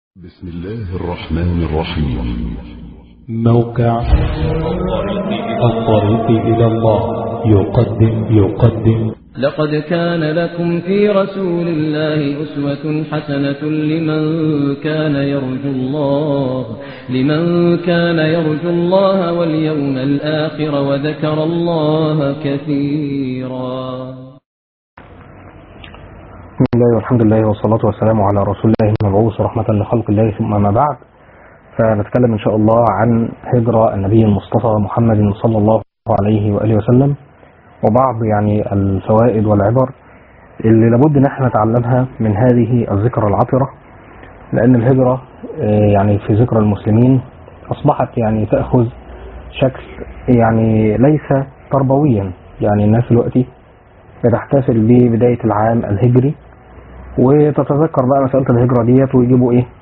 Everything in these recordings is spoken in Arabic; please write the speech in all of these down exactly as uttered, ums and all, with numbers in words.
بسم الله الرحمن الرحيم. موقع الطريق إلى الله يقدم يقدم لقد كان لكم في رسول الله أسوة حسنة لمن كان يرجو الله لمن كان يرجو الله واليوم الآخر وذكر الله كثيرا. بسم الله والحمد لله والصلاة والسلام على رسول الله المبعوث رحمة لخلق الله، ثم ما بعد. فنتكلم إن شاء الله عن هجرة النبي المصطفى محمد صلى الله عليه وآله وسلم، وبعض يعني الفوائد والعبر اللي لابد ان احنا نتعلمها من هذه الذكرى العطرة، لأن الهجرة يعني في ذكرى المسلمين أصبحت يعني تأخذ شكل يعني ليس تربويا. يعني الناس دلوقتي بتحتفل ببداية العام الهجري وتتذكر بقى مسألة الهجرة ديت، ويجيبوا ايه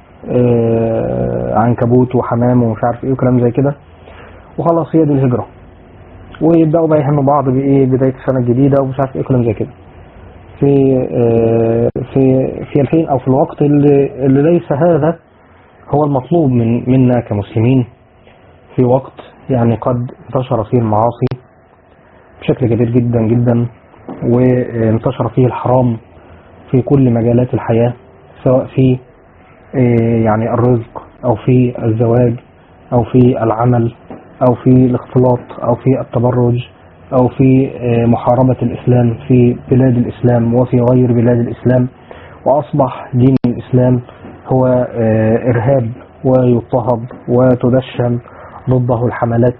آه عنكبوت وحمام ومش عارف ايه وكلام زي كده، وخلاص هي دي الهجرة، ويبدأوا بقى يهنوا بعض بايه بداية السنة الجديدة ومش عارف ايه كلام زي كده في آه في في الحين او في الوقت اللي, اللي ليس هذا هو المطلوب من منا كمسلمين، في وقت يعني قد انتشر فيه المعاصي بشكل كبير جدا جدا، وانتشر فيه الحرام في كل مجالات الحياة، سواء في يعني الرزق أو في الزواج أو في العمل أو في الاختلاط أو في التبرج أو في محاربة الإسلام في بلاد الإسلام وفي غير بلاد الإسلام. وأصبح دين الإسلام هو إرهاب ويضطهد وتدشن ضده الحملات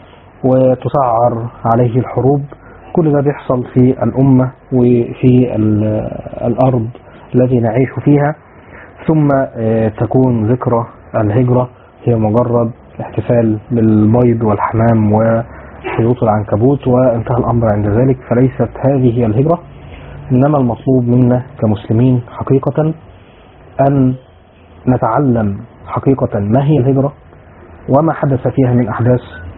وتسعر عليه الحروب. كل ده بيحصل في الأمة وفي الأرض التي نعيش فيها، ثم تكون ذكرى الهجرة هي مجرد احتفال بالبيض والحمام وخيوط العنكبوت وانتهى الأمر عند ذلك. فليست هذه هي الهجرة، إنما المطلوب منا كمسلمين حقيقة أن نتعلم حقيقة ما هي الهجرة وما حدث فيها من أحداث،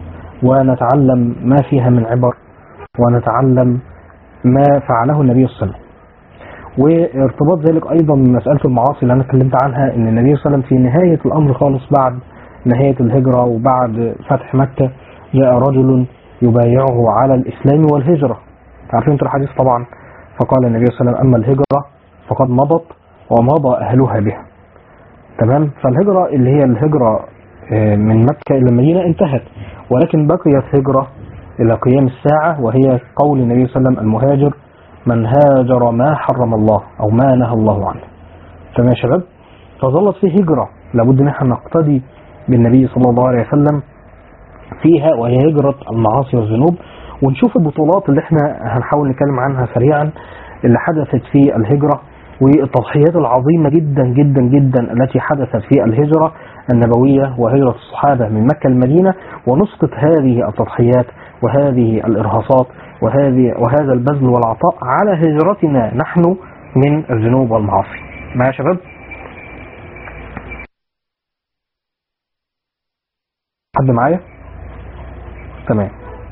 ونتعلم ما فيها من عبر، ونتعلم ما فعله النبي صلى الله عليه وسلم. وارتباط ذلك أيضا بمسألة المعاصي اللي أنا اتكلمت عنها، إن النبي صلى الله عليه وسلم في نهاية الأمر خالص بعد نهاية الهجرة وبعد فتح مكة جاء رجل يبايعه على الإسلام والهجرة. عارفين انتوا الحديث طبعا. فقال النبي صلى الله عليه وسلم: أما الهجرة فقد مضت ومضى أهلها بها. تمام. فالهجرة اللي هي الهجرة من مكة إلى المدينة انتهت، ولكن بقيت هجرة إلى قيام الساعة، وهي قول النبي صلى الله عليه وسلم: المهاجر من هاجر ما حرم الله أو ما نهى الله عنه. تمام يا شباب. فظلت في هجرة لابد ان احنا نقتدي بالنبي صلى الله عليه وسلم فيها، وهي هجرة المعاصي والذنوب. ونشوف البطولات اللي احنا هنحاول نتكلم عنها سريعا اللي حدثت في الهجرة، والتضحيات العظيمة جدا جدا جدا التي حدثت في الهجرة النبوية وهجرة الصحابة من مكة المدينة، ونسقط هذه التضحيات وهذه الإرهاصات وهذه وهذا البذل والعطاء على هجرتنا نحن من الذنوب والمعاصي. معايا يا شباب؟ حد معايا؟ تمام.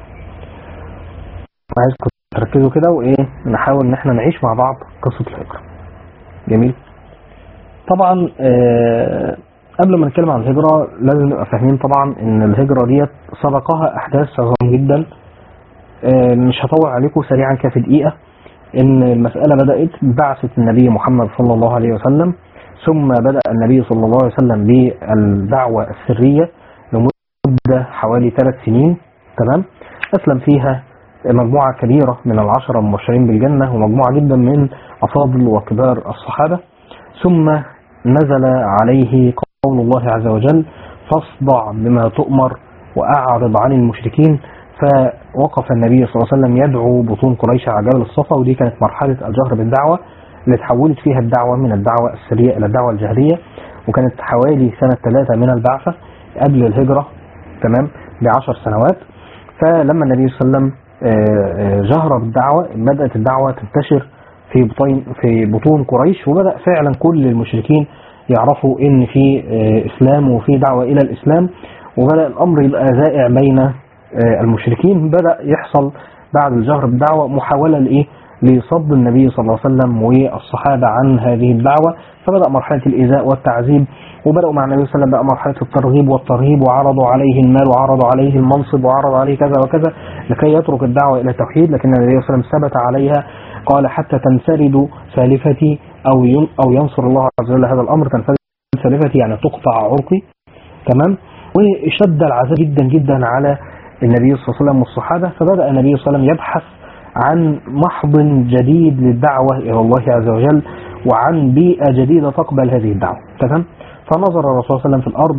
عايزكم تركزوا كده وايه نحاول ان احنا نعيش مع بعض قصة الهجرة. جميل. طبعا آه قبل ما نتكلم عن الهجرة لازم نبقى فاهمين طبعا ان الهجرة ديت سبقها احداث عظام جدا. آه مش هطول عليكم سريعا كده في دقيقة. ان المسألة بدأت ببعثة النبي محمد صلى الله عليه وسلم، ثم بدأ النبي صلى الله عليه وسلم بالدعوة السرية لمدة حوالي ثلاث سنين. تمام. أسلم فيها مجموعة كبيرة من العشرة المبشرين بالجنة ومجموعة جدا من أفاضل وكبار الصحابة. ثم نزل عليه قول الله عز وجل: فاصدع بما تؤمر وأعرض عن المشركين. فوقف النبي صلى الله عليه وسلم يدعو بطون قريش على جبل الصفا، ودي كانت مرحلة الجهر بالدعوة اللي تحولت فيها الدعوة من الدعوة السرية إلى الدعوة الجهرية، وكانت حوالي سنة ثلاثة من البعثة قبل الهجرة. تمام. بعشر سنوات. فلما النبي صلى الله عليه وسلم جهر بالدعوة بدأت الدعوة تنتشر في بطين في بطون قريش، وبدأ فعلا كل المشركين يعرفوا ان في اسلام وفي دعوة الى الاسلام، وبدأ الامر يبقى ذائع بين المشركين. بدأ يحصل بعد الجهر بالدعوة محاولة لايه لصد النبي صلى الله عليه وسلم والصحابة عن هذه الدعوة، فبدأ مرحلة الإيذاء والتعذيب وبدأوا مع النبي صلى الله عليه وسلم بقى مرحلة الترغيب والترهيب، وعرضوا عليه المال وعرضوا عليه المنصب وعرضوا عليه كذا وكذا لكي يترك الدعوة إلى التوحيد، لكن النبي صلى الله عليه وسلم ثبت عليها، قال حتى تنسرد سالفتي أو أو ينصر الله عز وجل هذا الأمر. تنسرد سالفتي يعني تقطع عرقي، تمام. وشد العذاب جدا جدا على النبي صلى الله عليه وسلم والصحابة، فبدأ النبي صلى الله عليه وسلم يبحث عن محضن جديد للدعوة إلى الله عز وجل وعن بيئة جديدة تقبل هذه الدعوة، تمام. فنظر الرسول صلى الله عليه وسلم في الأرض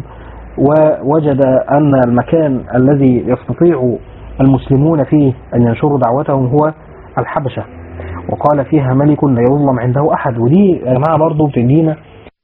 ووجد أن المكان الذي يستطيع المسلمون فيه أن ينشروا دعوتهم هو الحبشة، وقال فيها ملك لا يظلم عنده أحد. ودي يا جماعة برضو بتدينا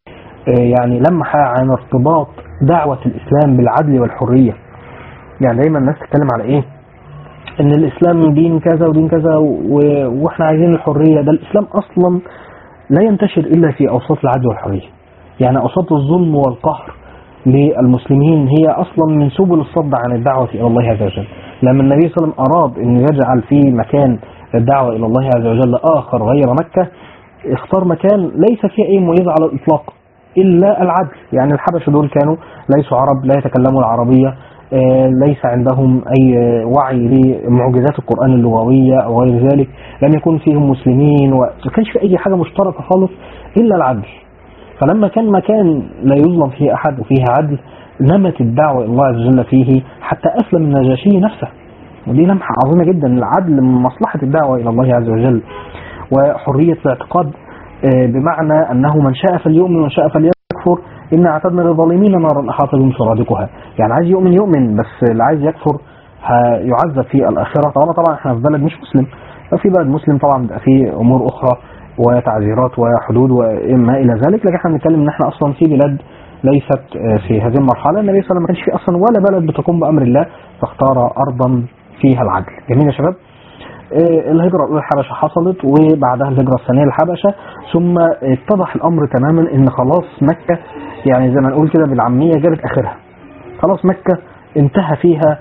يعني لمحة عن ارتباط دعوة الإسلام بالعدل والحرية. يعني دايما الناس تتكلم على إيه؟ إن الإسلام دين كذا ودين كذا وإحنا عايزين الحرية. ده الإسلام أصلا لا ينتشر إلا في أوساط العدل والحرية. يعني أوساط الظلم والقهر للمسلمين هي أصلا من سبل الصد عن الدعوة إلى الله عز وجل. لما النبي صلى الله عليه وسلم أراد أن يجعل في مكان الدعوة إلى الله عز وجل آخر غير مكة، اختار مكان ليس فيه أي مميزة على الإطلاق إلا العدل. يعني الحبش دول كانوا ليسوا عرب، لا يتكلموا العربية، ليس عندهم أي وعي لمعجزات القرآن اللغوية أو غير ذلك، لم يكن فيهم مسلمين، وما كانش في أي حاجة مشتركة خالص إلا العدل. فلما كان مكان لا يظلم فيه أحد وفيه عدل، نمت الدعوة إلى الله عز وجل فيه حتى أسلم النجاشي نفسه. ودي لمحة عظيمة جدا. العدل من مصلحة الدعوة إلى الله عز وجل. وحرية الاعتقاد بمعنى أنه من شاء فليؤمن ومن شاء فليكفر إن أعتدنا للظالمين نارا أحاط بهم سرادقها. يعني عايز يؤمن يؤمن، بس اللي عايز يكفر هيعذب في الآخرة. طبعا طبعا احنا في بلد مش مسلم، ففي بلد مسلم طبعا بيبقى فيه أمور أخرى وتعذيرات وحدود وما إلى ذلك، لكن احنا بنتكلم إن احنا أصلا في بلاد ليست في هذه المرحلة. النبي صلى الله عليه وسلم ما كانش فيه أصلا ولا بلد بتقوم بأمر الله، فاختار أرضا فيها العدل. جميل يا شباب. الهجرة الأولى الحبشة حصلت، وبعدها الهجرة الثانية الحبشة، ثم اتضح الأمر تماما إن خلاص مكة يعني زي ما نقول كده بالعامية جابت آخرها. خلاص مكة انتهى فيها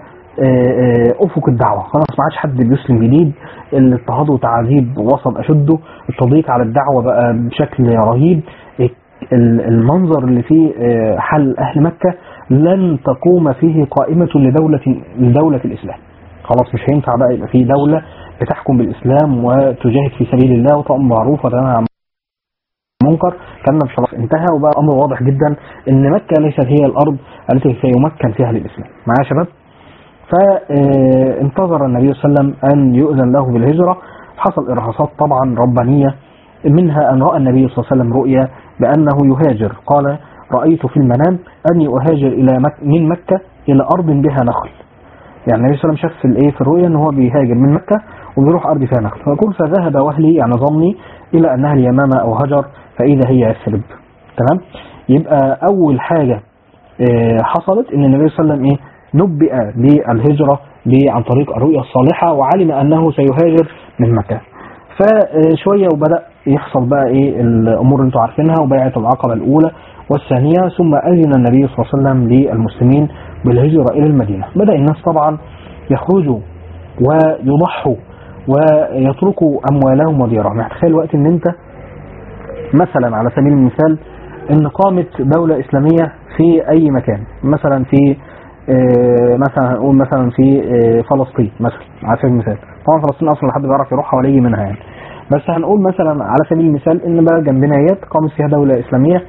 أفق الدعوة، خلاص ما عادش حد بيسلم جديد. الاضطهاد وتعذيب وصل أشده، التضييق على الدعوة بقى بشكل رهيب. المنظر اللي فيه حل أهل مكة لن تقوم فيه قائمة لدولة لدولة الإسلام. خلاص مش هينفع بقى يبقى فيه دولة بتحكم بالإسلام وتجاهد في سبيل الله وتأمر بالمعروف وتنهى عن المنكر. كان خلاص انتهى، وبقى أمر واضح جدا إن مكة ليست هي الأرض التي سيمكن فيها للإسلام. معايا يا شباب؟ فانتظر النبي صلى الله عليه وسلم أن يؤذن له بالهجرة. حصل إرهاصات طبعا ربانية، منها أن رأى النبي صلى الله عليه وسلم رؤيا بأنه يهاجر. قال رأيت في المنام أني أهاجر إلى مك من مكة إلى أرض بها نخل. يعني النبي صلى الله عليه وسلم شاف في الايه في الرؤيا ان هو بيهاجر من مكة وبيروح أرض فيها نخل. فيقول فذهب وهلي يعني ظني إلى أنها اليمامة أو هجر فإذا هي يثرب. تمام. يبقى أول حاجة حصلت ان النبي صلى الله عليه وسلم ايه نبئ بالهجرة عن طريق الرؤيا الصالحة، وعلم أنه سيهاجر من مكة. فشوية وبدأ يحصل بقى ايه الأمور اللي انتوا عارفينها، وبيعة العقبة الأولى والثانية، ثم أذن النبي صلى الله عليه وسلم للمسلمين بالهجرة إلى المدينة. بدأ الناس طبعا يخرجوا ويضحوا ويتركوا أموالهم وديارهم. يعني تخيل وقت ان انت مثلا على سبيل المثال ان قامت دولة إسلامية في أي مكان، مثلا في مثلا هنقول مثلا في فلسطين مثلا على سبيل المثال. طبعا فلسطين أصلا لحد بيعرف يروحها ولا يجي منها يعني، بس هنقول مثلا على سبيل المثال ان بقى جنبنا ايات قامت فيها دولة إسلامية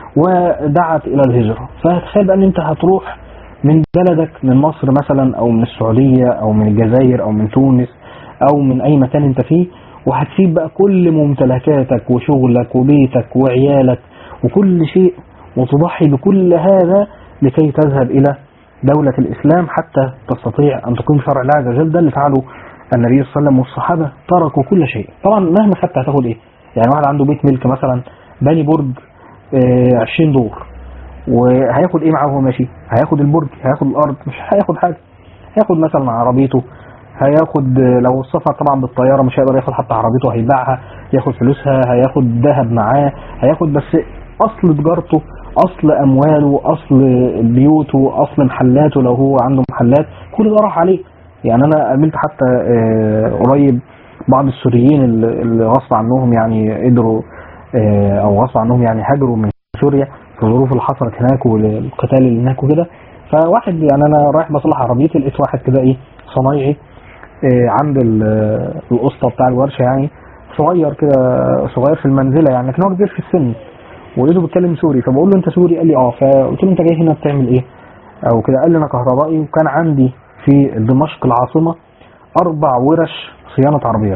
ودعت إلى الهجرة. فتخيل بقى ان انت هتروح من بلدك من مصر مثلا او من السعودية او من الجزائر او من تونس او من اي مكان انت فيه، وهتسيب بقى كل ممتلكاتك وشغلك وبيتك وعيالك وكل شيء، وتضحي بكل هذا لكي تذهب الى دولة الاسلام حتى تستطيع ان تقيم شرع الله عز وجل. ده اللي فعله النبي صلى الله عليه وسلم والصحابة، تركوا كل شيء. طبعا مهما خدت هتاخد ايه؟ يعني واحد عنده بيت ملك مثلا بني برج عشرين دور، وهياخد ايه معاه وهو ماشي؟ هياخد البرج، هياخد الارض، مش هياخد حاجة. هياخد مثلا عربيته، هياخد لو السفر طبعا بالطيارة مش هيقدر ياخد حتى عربيته، هيبيعها ياخد فلوسها، هياخد ذهب معاه، هياخد بس اصل تجارته، اصل امواله، اصل بيوته، اصل محلاته لو هو عنده محلات، كل ده راح عليه. يعني انا قابلت حتى قريب بعض السوريين اللي غصب عنهم يعني قدروا او غصب عنهم يعني هاجروا من سوريا، الظروف اللي حصلت هناك والقتال اللي هناك وكده. فواحد يعني انا رايح بصلح عربيتي لقيت واحد كده ايه صنايعي إيه عند القسطه بتاع الورشه، يعني صغير كده صغير في المنزله يعني، لكن هو كبير في السن، ولقيته بيتكلم سوري. فبقول له انت سوري؟ قال لي اه. فقلت له انت جاي هنا بتعمل ايه او كده؟ قال لي انا كهربائي، وكان عندي في دمشق العاصمه اربع ورش صيانه عربيات،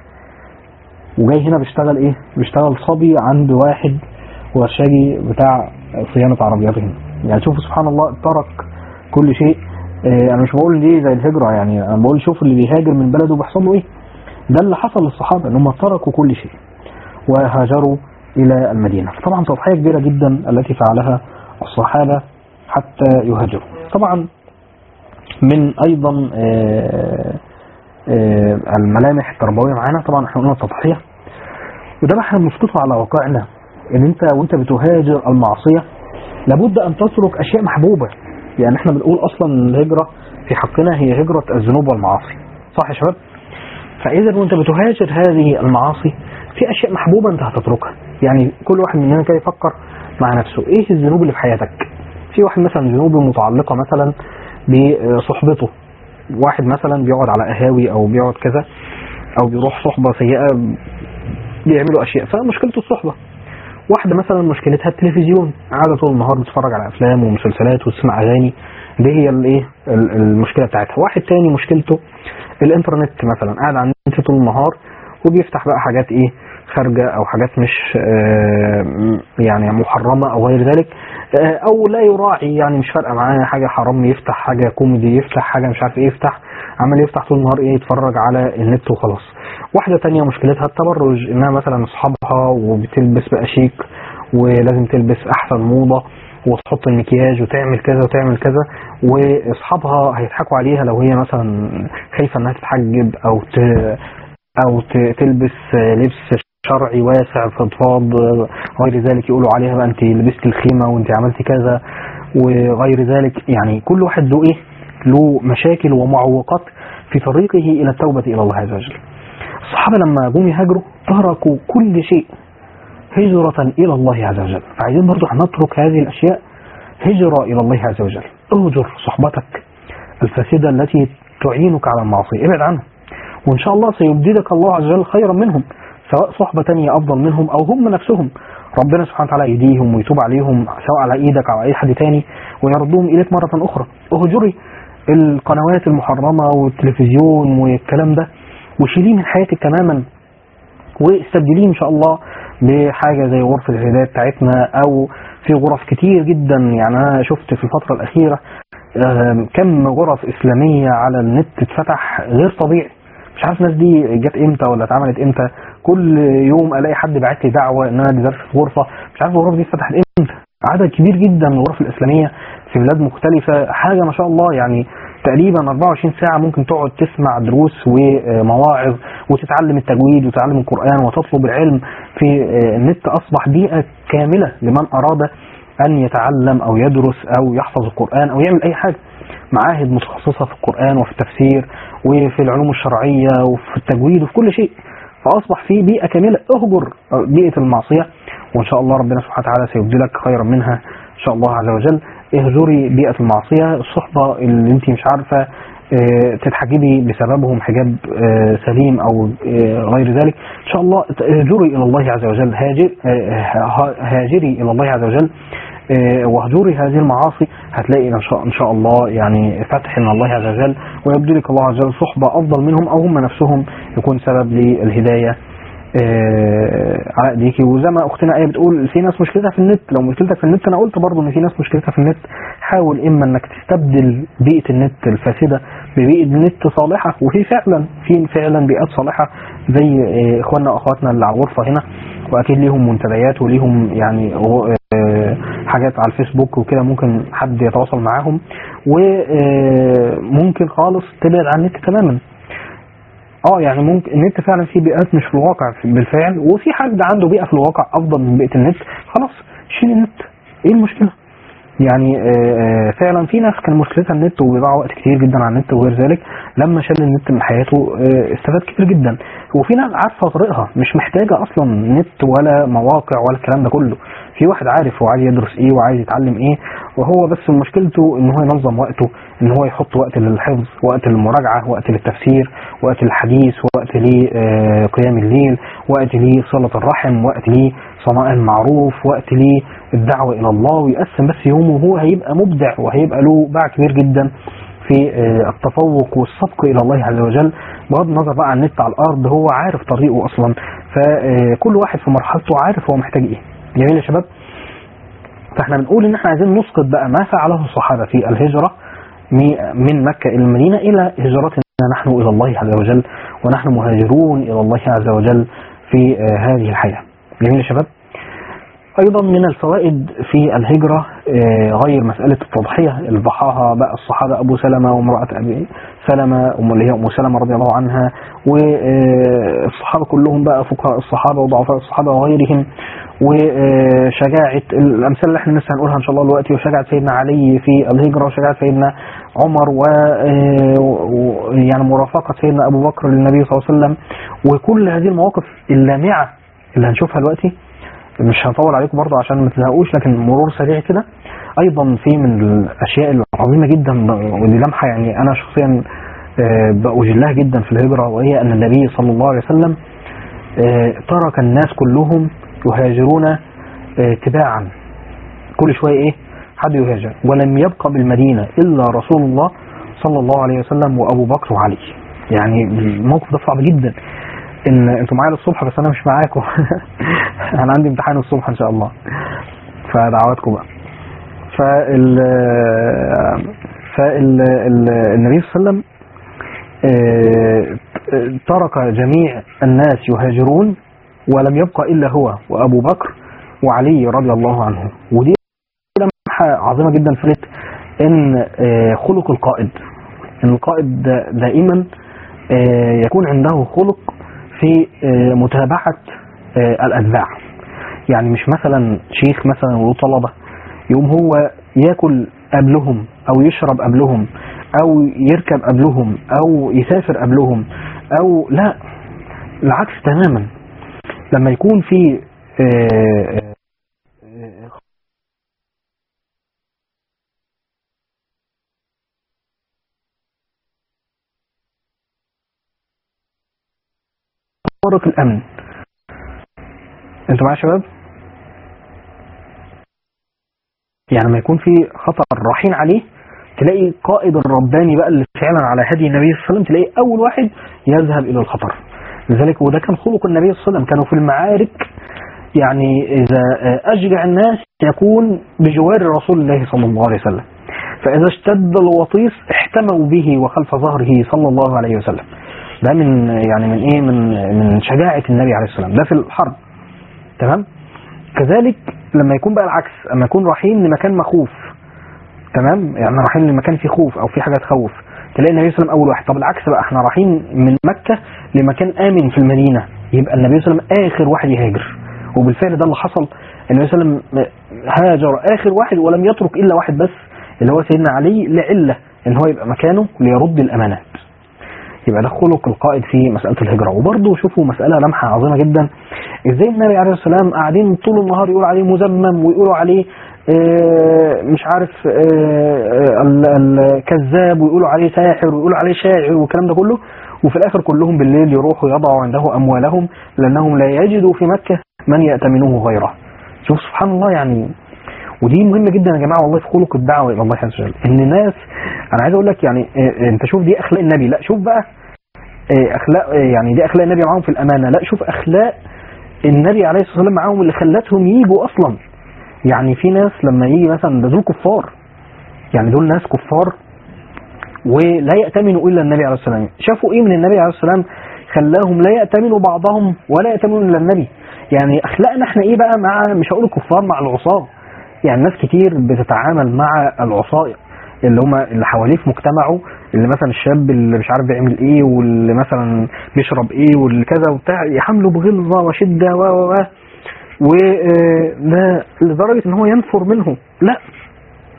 وجاي هنا بيشتغل ايه؟ بيشتغل صبي عند واحد ورشاجي بتاع صيانه عربيات هنا. يعني شوفوا سبحان الله، ترك كل شيء. اه انا مش بقول دي زي الهجره، يعني انا بقول شوف اللي بيهاجر من بلده بيحصل له ايه. ده اللي حصل للصحابه، ان هم تركوا كل شيء وهاجروا الى المدينه. طبعا تضحيه كبيره جدا التي فعلها الصحابه حتى يهاجروا. طبعا من ايضا اه اه الملامح التربويه معانا طبعا احنا قلنا التضحيه، وده احنا بنسقطه على واقعنا، ان انت وانت بتهاجر المعصيه لابد ان تترك اشياء محبوبه. يعني احنا بنقول اصلا الهجره في حقنا هي هجره الذنوب والمعاصي، صح يا شباب؟ فاذا وانت بتهاجر هذه المعاصي في اشياء محبوبه انت هتتركها. يعني كل واحد مننا كده يفكر مع نفسه ايه الذنوب اللي في حياتك. في واحد مثلا ذنوبه متعلقه مثلا بصحبته، واحد مثلا بيقعد على قهاوي او بيقعد كذا او بيروح صحبه سيئه بيعملوا اشياء فمشكلته الصحبه. واحده مثلا مشكلتها التلفزيون، قاعده طول النهار بتتفرج على افلام ومسلسلات وتسمع اغاني، دي هي الايه المشكله بتاعتها. واحد تاني مشكلته الانترنت مثلا، قاعد على النت طول النهار وبيفتح بقى حاجات ايه خارجه او حاجات مش يعني محرمه او غير ذلك، او لا يراعي، يعني مش فارقه معاه حاجه حرام يفتح، حاجه كوميدي يفتح، حاجه مش عارف ايه يفتح، عمال يفتح طول النهار ايه يتفرج على النت وخلاص. واحده تانية مشكلتها التبرج، انها مثلا اصحابها وبتلبس بقى شيك ولازم تلبس احسن موضه وتحط المكياج وتعمل كذا وتعمل كذا، واصحابها هيضحكوا عليها لو هي مثلا خايفه انها تتحجب او ت... او تلبس لبس شرعي واسع فضفاض غير ذلك، يقولوا عليها بقى انت لبست الخيمه وانت عملتي كذا وغير ذلك. يعني كل واحد له ايه له مشاكل ومعوقات في طريقه الى التوبه الى الله عز وجل. الصحابه لما جم يهاجروا تركوا كل شيء هجرة الى الله عز وجل. فعايزين برضو نترك هذه الاشياء هجرة الى الله عز وجل. اهجر صحبتك الفاسدة التي تعينك على المعصية، ابعد عنهم، وان شاء الله سيبدلك الله عز وجل خيرا منهم، سواء صحبة تانية افضل منهم او هم نفسهم. ربنا سبحانه وتعالى يهديهم ويتوب عليهم سواء على ايدك او اي حد تاني ويردهم اليك مرة اخرى. اهجري القنوات المحرمة والتلفزيون والكلام ده وشيليه من حياتك تماما، واستبدليه ان شاء الله بحاجة زي غرفة الهداية بتاعتنا او في غرف كتير جدا. يعني انا شفت في الفترة الاخيرة كم غرف اسلامية على النت اتفتح غير طبيعي، مش عارف الناس دي جت امتى ولا اتعملت امتى. كل يوم الاقي حد باعت لي دعوة ان انا درس في غرفة، مش عارف الغرفة دي اتفتحت امتى. عدد كبير جدا من الغرف الاسلامية في بلاد مختلفة، حاجة ما شاء الله. يعني تقريبا أربعة وعشرين ساعة ممكن تقعد تسمع دروس ومواعظ وتتعلم التجويد وتتعلم القرآن وتطلب العلم في النت. أصبح بيئة كاملة لمن أراد أن يتعلم أو يدرس أو يحفظ القرآن أو يعمل أي حاجة. معاهد متخصصة في القرآن وفي التفسير وفي العلوم الشرعية وفي التجويد وفي كل شيء. فأصبح في بيئة كاملة. اهجر بيئة المعصية وإن شاء الله ربنا سبحانه وتعالى سيبدلك خيرا منها إن شاء الله عز وجل. اهجري بيئة المعصية، الصحبة اللي انت مش عارفة تتحجبي بسببهم حجاب سليم او غير ذلك، ان شاء الله اهجري الى الله عز وجل. هاجر هاجري الى الله عز وجل واهجري هذه المعاصي، هتلاقي ان شاء ان شاء الله يعني فتح من الله عز وجل، ويبدلك الله عز وجل صحبة افضل منهم او هم نفسهم يكون سبب للهداية على ايديكي. وزي ما اختنا ايه بتقول في ناس مشكلتها في النت. لو مشكلتك في النت، انا قلت برضو ان في ناس مشكلتها في النت. حاول اما انك تستبدل بيئة النت الفاسدة ببيئة نت صالحة، وفي فعلا في فعلا بيئات صالحة زي اخواننا واخواتنا اللي على الغرفة هنا، واكيد ليهم منتديات وليهم يعني حاجات على الفيسبوك وكده ممكن حد يتواصل معاهم، وممكن خالص تبعد عن النت تماما. اه يعني ممكن النت فعلا في بيئات مش في الواقع بالفعل، وفي حد عنده بيئة في الواقع افضل من بيئة النت، خلاص شيل النت، ايه المشكلة؟ يعني فعلا في ناس كان مشكلتها النت وبيضيع وقت كتير جدا على النت وغير ذلك، لما شال النت من حياته استفاد كتير جدا. وفي ناس عارفه طريقها مش محتاجه اصلا نت ولا مواقع ولا الكلام ده كله. في واحد عارف هو عايز يدرس ايه وعايز يتعلم ايه، وهو بس مشكلته ان هو ينظم وقته، ان هو يحط وقت للحفظ، وقت للمراجعه، وقت للتفسير، وقت للحديث، وقت لقيام الليل، وقت لصلة الرحم، وقت لصناعة المعروف، وقت للدعوة الى الله، ويقسم بس يومه. وهو هيبقى مبدع وهيبقى له باع كبير جدا في التفوق والسبق الى الله عز وجل، بغض النظر بقى عن النت على الارض. هو عارف طريقه اصلا، فكل واحد في مرحلته عارف هو محتاج ايه. جميل يا شباب. فاحنا بنقول ان احنا عايزين نسقط بقى ما فعله الصحابة في الهجرة من مكة الى المدينة الى هجرتنا نحن الى الله عز وجل، ونحن مهاجرون الى الله عز وجل في هذه الحياة. جميل يا شباب. ايضا من الفوائد في الهجرة غير مسألة التضحية اللي ضحاها بقى الصحابة، ابو سلمة وامرأة ابي سلمة اللي هي ام سلمة رضي الله عنها، والصحابة كلهم بقى فقهاء الصحابة وضعفاء الصحابة وغيرهم، وشجاعة الامثال اللي احنا لسه هنقولها ان شاء الله دلوقتي، وشجاعة سيدنا علي في الهجرة، وشجاعة سيدنا عمر، و يعني مرافقة سيدنا ابو بكر للنبي صلى الله عليه وسلم، وكل هذه المواقف اللامعة اللي هنشوفها دلوقتي. مش هنطول عليكم برضه عشان ما تزهقوش، لكن مرور سريع كده. ايضا في من الاشياء العظيمة جدا ودي لمحة يعني انا شخصيا بأجلها جدا في الهجرة، وهي ان النبي صلى الله عليه وسلم ترك الناس كلهم يهاجرون تباعا، كل شوية ايه حد يهاجر، ولم يبقى بالمدينة الا رسول الله صلى الله عليه وسلم وابو بكر وعلي. يعني الموقف ده صعب جدا. ان انتوا معايا للصبح بس انا مش معاكم انا عندي امتحان الصبح ان شاء الله، فدعواتكم بقى. فال فالنبي صلى الله عليه وسلم ترك جميع الناس يهاجرون ولم يبقى الا هو وابو بكر وعلي رضي الله عنه. ودي لمحة عظيمة جدا فلت ان خلق القائد، ان القائد دائما يكون عنده خلق في متابعة الأتباع. يعني مش مثلا شيخ مثلا وله طلبة يقوم هو ياكل قبلهم أو يشرب قبلهم أو يركب قبلهم أو يسافر قبلهم، أو لا، العكس تماما. لما يكون في طارق الأمن، انتوا معايا يا شباب؟ يعني ما يكون في خطر رايحين عليه، تلاقي قائد الرباني بقى اللي فعلا على هدي النبي صلى الله عليه وسلم، تلاقي أول واحد يذهب إلى الخطر. لذلك وده كان خلق النبي صلى الله عليه وسلم، كانوا في المعارك يعني إذا أشجع الناس يكون بجوار رسول الله صلى الله عليه وسلم، فإذا اشتد الوطيس احتموا به وخلف ظهره صلى الله عليه وسلم. ده من يعني من ايه من من شجاعة النبي عليه السلام، ده في الحرب. تمام. كذلك لما يكون بقى العكس، اما يكون رايحين لمكان مخوف، تمام، يعني رايحين لمكان فيه خوف او في حاجه تخوف، تلاقي النبي صلى الله عليه وسلم اول واحد. طب العكس بقى، احنا رايحين من مكة لمكان امن في المدينة، يبقى النبي صلى الله عليه وسلم اخر واحد يهاجر. وبالفعل ده اللي حصل. النبي صلى الله عليه وسلم هاجر اخر واحد ولم يترك الا واحد بس، اللي هو سيدنا علي، لعلة ان هو يبقى مكانه ليرد الامانات. يبقى ده خلق القائد في مسألة الهجرة. وبرضه شوفوا مسألة لمحة عظيمة جدا، ازاي النبي عليه السلام قاعدين طول النهار يقولوا عليه مذمم، ويقولوا عليه اه مش عارف اه الكذاب، ويقولوا عليه ساحر، ويقولوا عليه شاعر والكلام ده كله، وفي الاخر كلهم بالليل يروحوا يضعوا عنده اموالهم لانهم لا يجدوا في مكة من يأتمنوه غيره. شوف سبحان الله. يعني ودي مهمة جدا يا جماعة والله في خلق الدعوة الى الله عز وجل، ان الناس، انا عايز اقول لك يعني اه انت شوف دي اخلاق النبي، لا شوف بقى اه اخلاق يعني دي اخلاق النبي معاهم في الامانة، لا شوف اخلاق النبي عليه الصلاة والسلام معاهم اللي خلتهم ييجوا اصلا. يعني في ناس لما يجي مثلا، ده دول كفار، يعني دول ناس كفار ولا يأتمنوا الا النبي عليه الصلاة والسلام، شافوا ايه من النبي عليه الصلاة والسلام خلاهم لا يأتمنوا بعضهم ولا يأتمنوا الا النبي. يعني اخلاقنا احنا ايه بقى مع، مش هقول الكفار، مع العصاة. يعني ناس كتير بتتعامل مع العصاة اللي هم اللي حواليه في مجتمعه، اللي مثلا الشاب اللي مش عارف بيعمل ايه، واللي مثلا بيشرب ايه واللي كذا وبتاع، يحمله بغلظة وشدة و و و وده لدرجة ان هو ينفر منه. لا،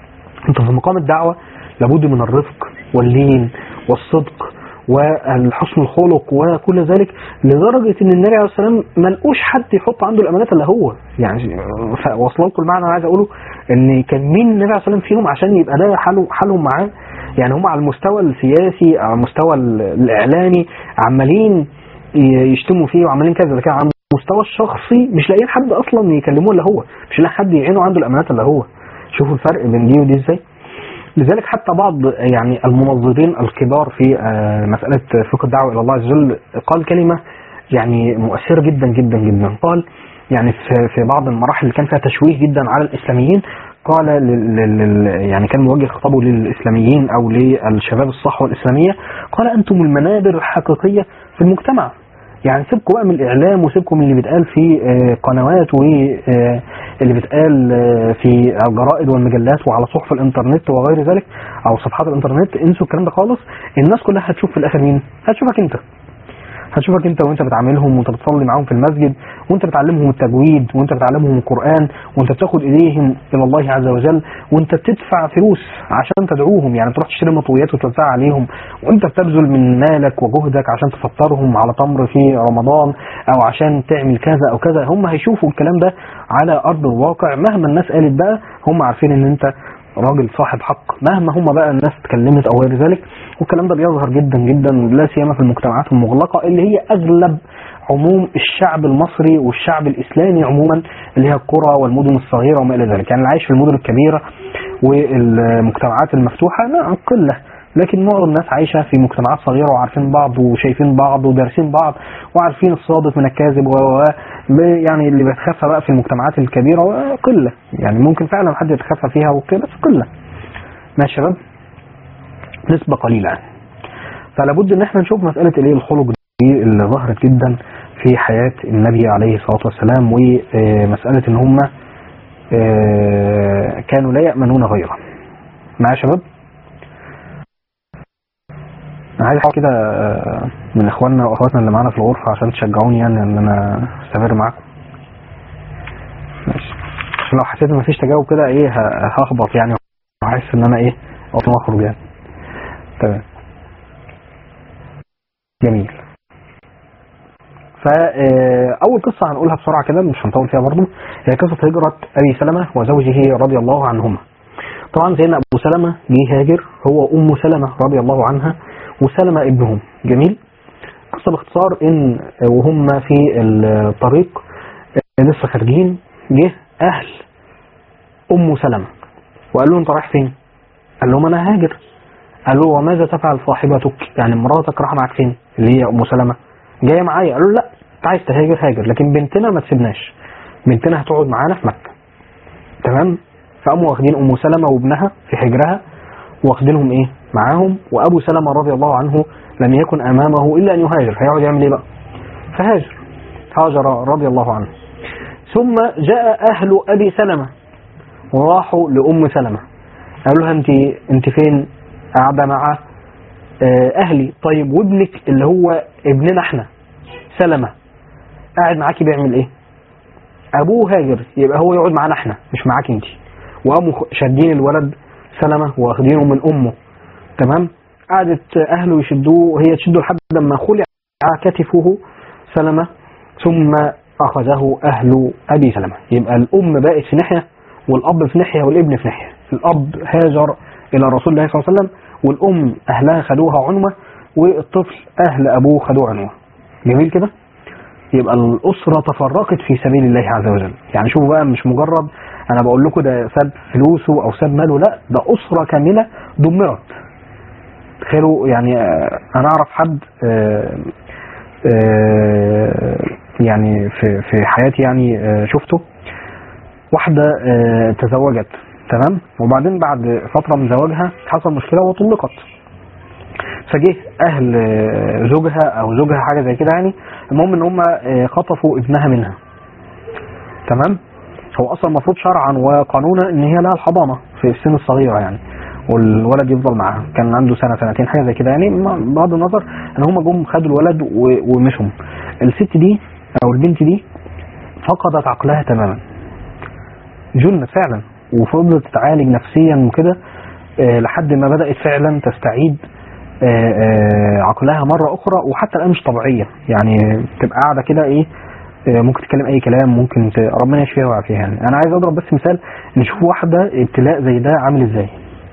انت في مقام الدعوة لابد من الرفق واللين والصدق والحسن الخلق وكل ذلك، لدرجة ان النبي عليه الصلاة والسلام ما لقوش حد يحط عنده الامانات اللي هو يعني. واصل لكم المعنى انا عايز اقوله ان كان مين النبي عليه الصلاة والسلام فيهم عشان يبقى ده حاله حالهم معاه. يعني هم على المستوى السياسي او على المستوى الاعلامي عمالين يشتموا فيه وعمالين كذا، لكن على المستوى الشخصي مش لاقيين حد اصلا يكلموه اللي هو، مش لاقي حد يعينه عنده الامانات اللي هو. شوفوا الفرق بين دي ودي ازاي. لذلك حتى بعض يعني المنظرين الكبار في مسألة فقه الدعوة إلى الله عز وجل قال كلمة يعني مؤثرة جدا جدا جدا. قال يعني في بعض المراحل اللي كان فيها تشويه جدا على الإسلاميين، قال يعني كان موجه خطابه للإسلاميين أو للشباب الصحوة الإسلامية، قال أنتم المنابر الحقيقية في المجتمع. يعني سيبكم بقى من الإعلام وسيبكم من اللي بيتقال في قنوات واللي بيتقال في الجرائد والمجلات وعلى صحف الإنترنت وغير ذلك أو صفحات الإنترنت. انسوا الكلام ده خالص. الناس كلها هتشوف في الآخر مين؟ هتشوفك أنت هتشوفك انت وانت بتعاملهم وانت بتصلي معاهم في المسجد وانت بتعلمهم التجويد وانت بتعلمهم القرآن وانت بتاخد ايديهم الى الله عز وجل وانت بتدفع فلوس عشان تدعوهم، يعني تروح تشتري مطويات وتوزعها عليهم وانت بتبذل من مالك وجهدك عشان تفطرهم على تمر في رمضان او عشان تعمل كذا او كذا. هم هيشوفوا الكلام ده على ارض الواقع، مهما الناس قالت بقى هم عارفين ان انت راجل صاحب حق، مهما هم بقى الناس اتكلمت او غير ذلك. والكلام ده بيظهر جدا جدا لا سيما في المجتمعات المغلقة اللي هي اغلب عموم الشعب المصري والشعب الاسلامي عموما، اللي هي القرى والمدن الصغيرة وما الى ذلك. يعني اللي عايش في المدن الكبيرة والمجتمعات المفتوحة لا قلة، لكن معظم الناس عايشة في مجتمعات صغيرة وعارفين بعض وشايفين بعض ودارسين بعض وعارفين الصادق من الكاذب و يعني اللي بيتخفى بقى في المجتمعات الكبيرة قلة، يعني ممكن فعلا حد يتخفى فيها وكده بس قلة. ماشي شباب، نسبة قليلة. فلا بد ان احنا نشوف مسألة الايه الخلق دي اللي ظهرت جدا في حياة النبي عليه الصلاة والسلام، ومسألة ان هم كانوا لا يأمنون غيره. معايا يا شباب؟ انا عايز حاجة كده من اخواننا واخواتنا اللي معانا في الغرفة عشان تشجعوني يعني ان انا استمر معاكم. ماشي، عشان لو حسيت ان مفيش تجاوب كده ايه هخبط يعني وحاسس ان انا ايه اطلع اخرج يعني. تمام جميل. فاول قصة هنقولها بسرعة كده مش هنطول فيها برضو، هي قصة هجرة ابي سلمة وزوجه رضي الله عنهما. طبعا سيدنا ابو سلمة جه هاجر هو ام سلمة رضي الله عنها وسلمة ابنهم. جميل. قصة باختصار ان وهم في الطريق لسه خارجين جه اهل ام سلمة وقال له انت رايح فين؟ قال لهم انا هاجر. قال له وماذا تفعل صاحبتك؟ يعني مراتك راح معك فين اللي هي ام سلمة؟ جايه معايا. قال له لا انت عايز تهاجر هاجر، لكن بنتنا ما تسيبناش، بنتنا هتقعد معانا في مكة. تمام. فقاموا واخدين ام سلمة وابنها في حجرها واخدينهم ايه معاهم، وابو سلمة رضي الله عنه لم يكن امامه الا ان يهاجر. هيقعد يعمل ايه بقى؟ فهاجر هاجر رضي الله عنه. ثم جاء اهل ابي سلمة وراحوا لام سلمة قالوا لها انت انت فين؟ قاعده مع اهلي. طيب وابنك اللي هو ابننا احنا سلمة قاعد معاكي بيعمل ايه؟ ابوه هاجر يبقى هو يقعد معانا احنا مش معاك انت. وقاموا شادين الولد سلمة واخدينه من امه. تمام. قعدت اهله يشدوه وهي تشده لحد لما خلع كتفه سلمة، ثم اخذه اهل ابي سلمة. يبقى الام بقت في ناحية والاب في ناحية والابن في ناحية. الاب هاجر الى رسول الله صلى الله عليه وسلم والام اهلها خدوها عنوة والطفل اهل ابوه خدوه عنوة. جميل كده. يبقى الاسرة تفرقت في سبيل الله عز وجل. يعني شوفوا بقى مش مجرد انا بقول لكم ده ساب فلوسه او ساب ماله، لا ده اسرة كاملة دمرت. تخيلوا يعني انا اعرف حد يعني في في حياتي يعني شفته واحدة تزوجت تمام، وبعدين بعد فترة من زواجها حصل مشكلة وطلقت. فجه اهل زوجها او زوجها حاجة زي كده يعني، المهم ان هم خطفوا ابنها منها. تمام. هو اصلا المفروض شرعا وقانونا ان هي لها الحضانة في السن الصغيرة يعني، والولد يفضل معاها. كان عنده سنة سنتين حاجة زي كده يعني. بغض النظر ان هم جم خدوا الولد ومشهم. الست دي او البنت دي فقدت عقلها تماما، جنت فعلا، وفضلت تتعالج نفسيا وكده لحد ما بدأت فعلا تستعيد عقلها مرة أخرى، وحتى الآن مش طبيعية، يعني تبقى قاعدة كده إيه ممكن تتكلم أي كلام، ممكن ربنا يشفيها ويعافيها. يعني أنا عايز أضرب بس مثال نشوف واحدة ابتلاء زي ده عامل إزاي.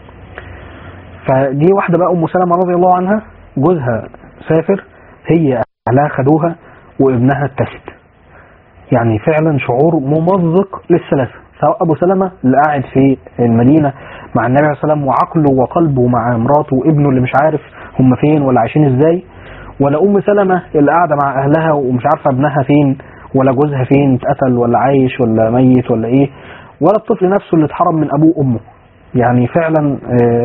فدي واحدة بقى أم سلمة رضي الله عنها، جوزها سافر، هي أهلها خدوها وابنها اتسد. يعني فعلا شعور ممزق للثلاثة، سواء أبو سلمة اللي قاعد في المدينة مع النبي عليه الصلاة والسلام وعقله وقلبه مع مراته وابنه اللي مش عارف هم فين ولا عايشين ازاي، ولا أم سلمة اللي قاعدة مع أهلها ومش عارفة ابنها فين ولا جوزها فين، اتقتل ولا عايش ولا ميت ولا ايه، ولا الطفل نفسه اللي اتحرم من أبوه وأمه. يعني فعلا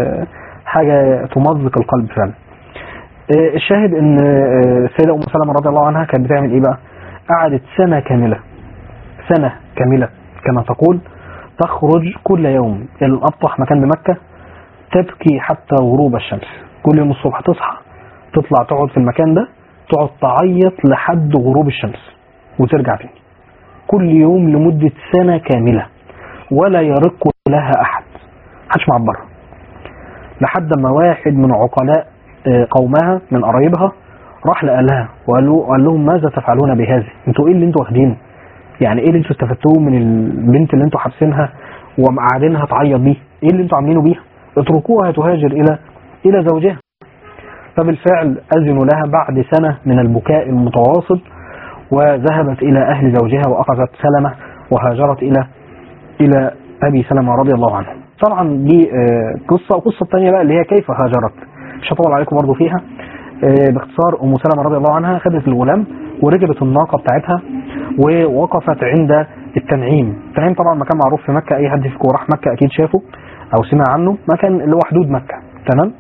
حاجة تمزق القلب فعلا. الشاهد ان السيدة أم سلمة رضي الله عنها كانت بتعمل ايه بقى؟ قعدت سنة كاملة سنة كاملة كما تقول تخرج كل يوم إلى الأبطح مكان بمكة، تبكي حتى غروب الشمس. كل يوم الصبح تصحى تطلع تقعد في المكان ده، تقعد تعيط لحد غروب الشمس وترجع تاني، كل يوم لمدة سنة كاملة، ولا يرق لها أحد، محدش معبرها، لحد ما واحد من عقلاء قومها من قرايبها راح لأهلها وقال لهم ماذا تفعلون بهذه؟ انتوا ايه اللي انتوا واخدينه؟ يعني ايه اللي انتوا استفدتوه من البنت اللي انتوا حابسينها وقاعدينها تعيط بيه؟ ايه اللي انتوا عاملينه بيها؟ اتركوها تهاجر الى الى زوجها. فبالفعل اذنوا لها بعد سنة من البكاء المتواصل، وذهبت الى اهل زوجها واخذت سلمة وهاجرت الى الى ابي سلمة رضي الله عنه. طبعا دي قصة، وقصة الثانية بقى اللي هي كيف هاجرت، مش هطول عليكم برضو فيها. باختصار أم سلمة رضي الله عنها خدت الغلام وركبت الناقة بتاعتها ووقفت عند التنعيم. التنعيم طبعا مكان معروف في مكة، أي حد فيكم راح مكة أكيد شافه أو سمع عنه، مكان اللي هو حدود مكة، تمام.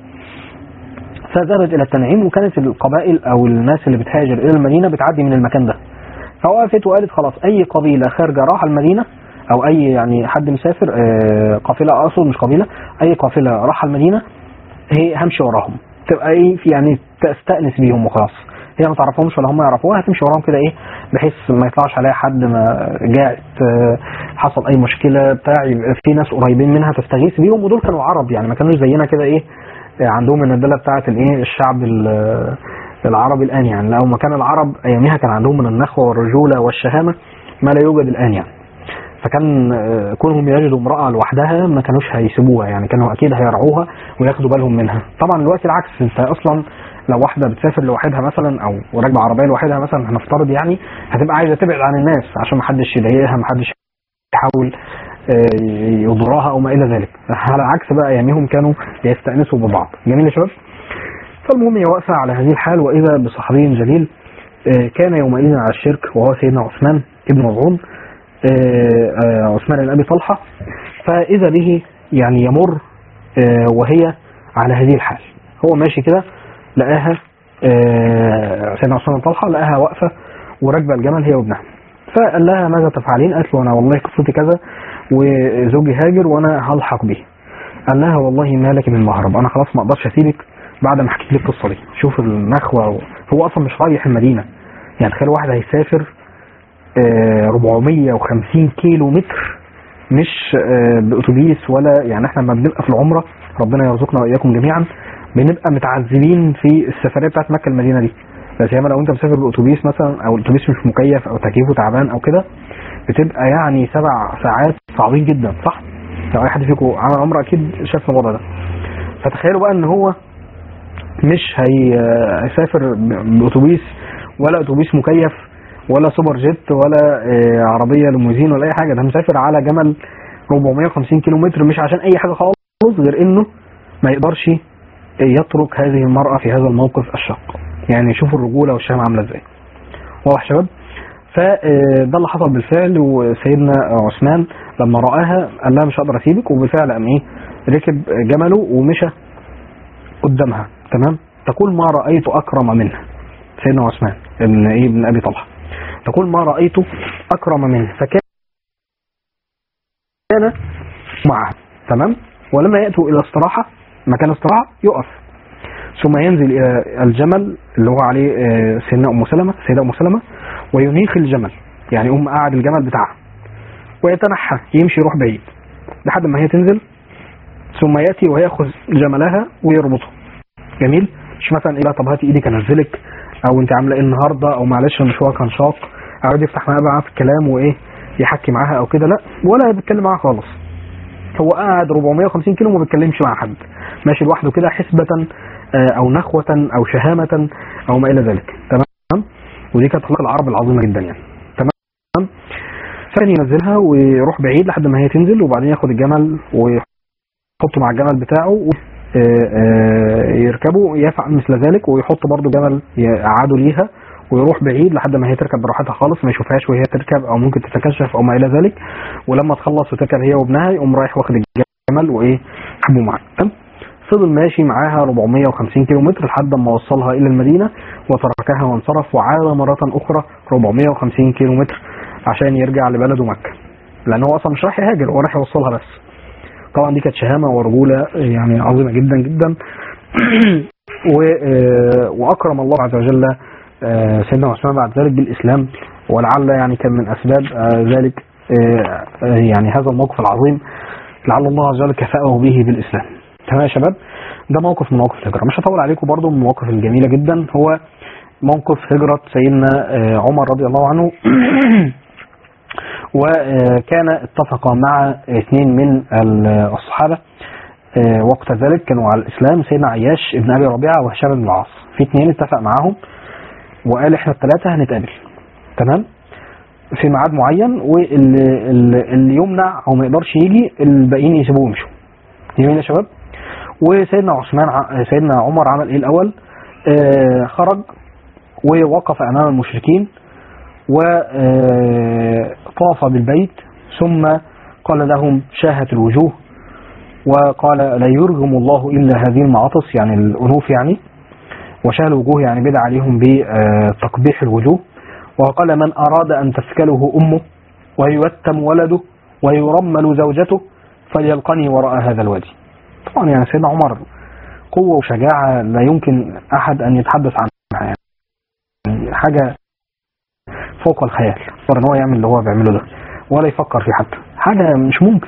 فذهبت إلى التنعيم، وكانت القبائل أو الناس اللي بتهاجر إلى المدينة بتعدي من المكان ده، فوقفت وقالت خلاص أي قبيلة خارجة راح المدينة أو أي يعني حد مسافر قافلة أقصد مش قبيلة، أي قافلة راح المدينة هي همشي وراهم، تبقى ايه في يعني تستأنس بيهم وخلاص، هي ما تعرفهمش ولا هم يعرفوها، هتمشي وراهم كده ايه بحيث ما يطلعش عليها حد ما جاءت حصل اي مشكلة بتاع، يبقى في ناس قريبين منها تستغيث بيهم. ودول كانوا عرب، يعني ما كانوش زينا كده ايه عندهم الندالة بتاعت الايه الشعب العربي الان، يعني لو ما كان العرب ايامها كان عندهم من النخوة والرجولة والشهامة ما لا يوجد الان يعني. فكان كونهم يجدوا امرأة لوحدها ما كانوش هيسيبوها، يعني كانوا اكيد هيرعوها وياخدوا بالهم منها. طبعا دلوقتي العكس، انت اصلا لو واحدة بتسافر لوحدها مثلا او راكبة عربية لوحدها مثلا هنفترض، يعني هتبقى عايزة تبعد عن الناس عشان ما حدش يضايقها، ما حدش يحاول يضرها او ما الى ذلك. على عكس بقى ايامهم كانوا يستأنسوا ببعض. جميل يا شباب. فالمهم هي واقفة على هذه الحال، واذا بصحابي جليل كان يومئذ على الشرك، وهو سيدنا عثمان ابن مظعون، عثمان بن أبي طلحة. فإذا به يعني يمر وهي على هذه الحال، هو ماشي كده لقاها سيدنا عثمان بن طلحة لقاها واقفة وراكبة الجمل هي وابنها، فقال لها ماذا تفعلين؟ قالت له أنا والله قصتي كذا وزوجي هاجر وأنا هلحق به. قال لها والله ما لك من مهرب، أنا خلاص ما أقدرش أسيبك بعد ما حكيت لك القصة دي. شوف النخوة، هو أصلا مش رايح المدينة، يعني تخيل واحد هيسافر أربعمية وخمسين كيلو متر، مش بأتوبيس ولا، يعني احنا لما بنبقى في العمرة ربنا يرزقنا وإياكم جميعا بنبقى متعذبين في السفرية بتاعت مكة المدينة دي، بس ياما لو انت مسافر بأتوبيس مثلا او الأتوبيس مش مكيف او تكييفه تعبان او كده بتبقى يعني سبع ساعات صعبين جدا، صح؟ لو اي حد فيكم عمل عمرة اكيد شاف الموضوع ده. فتخيلوا بقى ان هو مش هيسافر بأتوبيس ولا أتوبيس مكيف ولا سوبر جيت ولا عربية ليموزين ولا اي حاجة، ده مسافر على جمل أربعمية وخمسين كيلو متر، مش عشان اي حاجة خالص غير انه ما يقدرش يترك هذه المرأة في هذا الموقف الشاق. يعني شوفوا الرجولة والشهامة عاملة ازاي. واضح شباب؟ فده اللي حصل بالفعل، وسيدنا عثمان لما رآها قال لها مش هقدر اسيبك، وبالفعل قام ايه ركب جمله ومشى قدامها، تمام. تقول ما رأيت اكرم منها، سيدنا عثمان ابن ايه ابن ابي طلحة، تقول ما رأيت اكرم منه، فكان معها، تمام. ولما يأتوا الى استراحة مكان استراحة يقف، ثم ينزل الى الجمل اللي هو عليه سيدنا ام سلمة سيدة ام سلمة وينيخ الجمل، يعني ام قاعد الجمل بتاعها ويتنحى يمشي يروح بعيد لحد ما هي تنزل ثم ياتي وياخذ جملها ويربطه. جميل. مش مثلا ايه طب هاتي ايدك انزلك، او انت عامله ايه النهارده، او معلش المشوار كان شاق، اقعد يفتح معاها بقى في الكلام وايه يحكي معاها او كده، لا ولا بيتكلم معاها خالص. هو قاعد أربعمائة وخمسين كيلو وما بيتكلمش مع حد، ماشي لوحده كده حسبة او نخوة او شهامة او ما الى ذلك. تمام. ودي كانت خلق العرب العظيمة جدا يعني. تمام. ثاني ينزلها ويروح بعيد لحد ما هي تنزل، وبعدين ياخد الجمل ويحطه مع الجمل بتاعه يركبه، يفعل مثل ذلك ويحط برضو جمل يقعده ليها ويروح بعيد لحد ما هي تركب براحتها خالص، ما يشوفهاش وهي تركب او ممكن تتكشف او ما الى ذلك. ولما تخلص وتركب هي وابنها يقوم رايح واخد الجمل وايه حبه معاه. فضل ماشي معاها أربعمائة وخمسين كيلو متر لحد ما وصلها الى المدينة وتركها وانصرف، وعاد مرة اخرى أربعمائة وخمسين كيلو متر عشان يرجع لبلده مكة، لان هو اصلا مش رايح يهاجر، هو رايح يوصلها بس. طبعا دي كانت شهامة ورجولة يعني عظيمة جدا جدا. واكرم الله عز وجل سيدنا عثمان بعد ذلك بالاسلام، ولعل يعني كان من اسباب ذلك يعني هذا الموقف العظيم، لعل الله عز وجل كفأه به بالاسلام. تمام يا شباب، ده موقف من مواقف الهجرة. مش هطول عليكم برضو، من المواقف الجميلة جدا هو موقف هجرة سيدنا عمر رضي الله عنه. وكان اتفق مع اثنين من الصحابة وقت ذلك كانوا على الإسلام، سيدنا عياش ابن أبي ربيعة وهشام بن العاص. في اثنين اتفق معاهم وقال احنا الثلاثة هنتقابل تمام في ميعاد معين، واللي يمنع او ما يقدرش يجي الباقيين يسيبوه ويمشوا. جميل يا شباب. وسيدنا عثمان سيدنا عمر عمل ايه الاول؟ آه خرج ووقف امام المشركين وطاف بالبيت، ثم قال لهم شاهت الوجوه، وقال لا يرغم الله إلا هذه المعاطس يعني الأنوف يعني، وشاه الوجوه يعني بدأ عليهم بتقبيح الوجوه. وقال من أراد أن تسكله أمه ويتم ولده ويرمل زوجته فليلقني وراء هذا الوادي. طبعا يعني سيدنا عمر قوة وشجاعة لا يمكن أحد أن يتحدث عنها، يعني حاجة فوق الخيال. صار ان هو يعمل اللي هو بيعمله ده ولا يفكر فيه حتى، حاجة مش ممكن.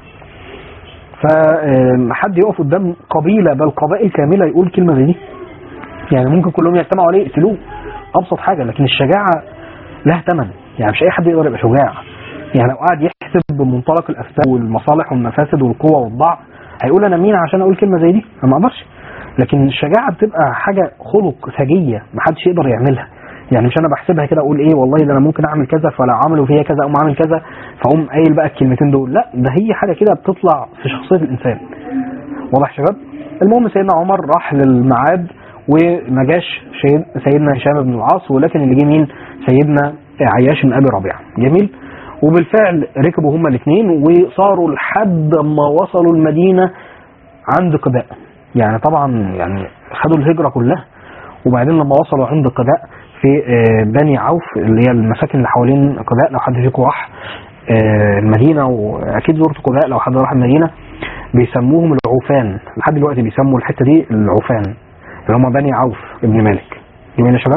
فحد يقف قدام قبيلة بل قبائل كاملة يقول كلمة زي دي، يعني ممكن كلهم يجتمعوا عليه يقتلوه، أبسط حاجة. لكن الشجاعة لها ثمن، يعني مش أي حد يقدر يبقى شجاع. يعني لو قاعد يحسب بمنطلق الأسباب والمصالح والمفاسد والقوة والضعف هيقول أنا مين عشان أقول كلمة زي دي؟ أنا ما أقدرش. لكن الشجاعة بتبقى حاجة خلق ثجية محدش يقدر يعملها. يعني مش انا بحسبها كده اقول ايه والله ده انا ممكن اعمل كذا فلو عملوا فيها كذا اقوم اعمل كذا فاقوم قايل بقى الكلمتين دول، لا ده هي حاجه كده بتطلع في شخصيه الانسان. واضح يا شباب؟ المهم سيدنا عمر راح للميعاد وما جاش سيدنا هشام بن العاص، ولكن اللي جه مين؟ سيدنا عياش بن ابي ربيعه. جميل. وبالفعل ركبوا هما الاثنين وصاروا لحد ما وصلوا المدينه عند قباء. يعني طبعا يعني خدوا الهجره كلها، وبعدين لما وصلوا عند قباء في بني عوف اللي هي المساكن اللي حوالين قباء، لو حد فيكم راح المدينة واكيد زرت قباء لو حد راح المدينة بيسموهم العوفان، لحد دلوقتي بيسموا الحتة دي العوفان اللي هم بني عوف ابن مالك. جميل يا شباب.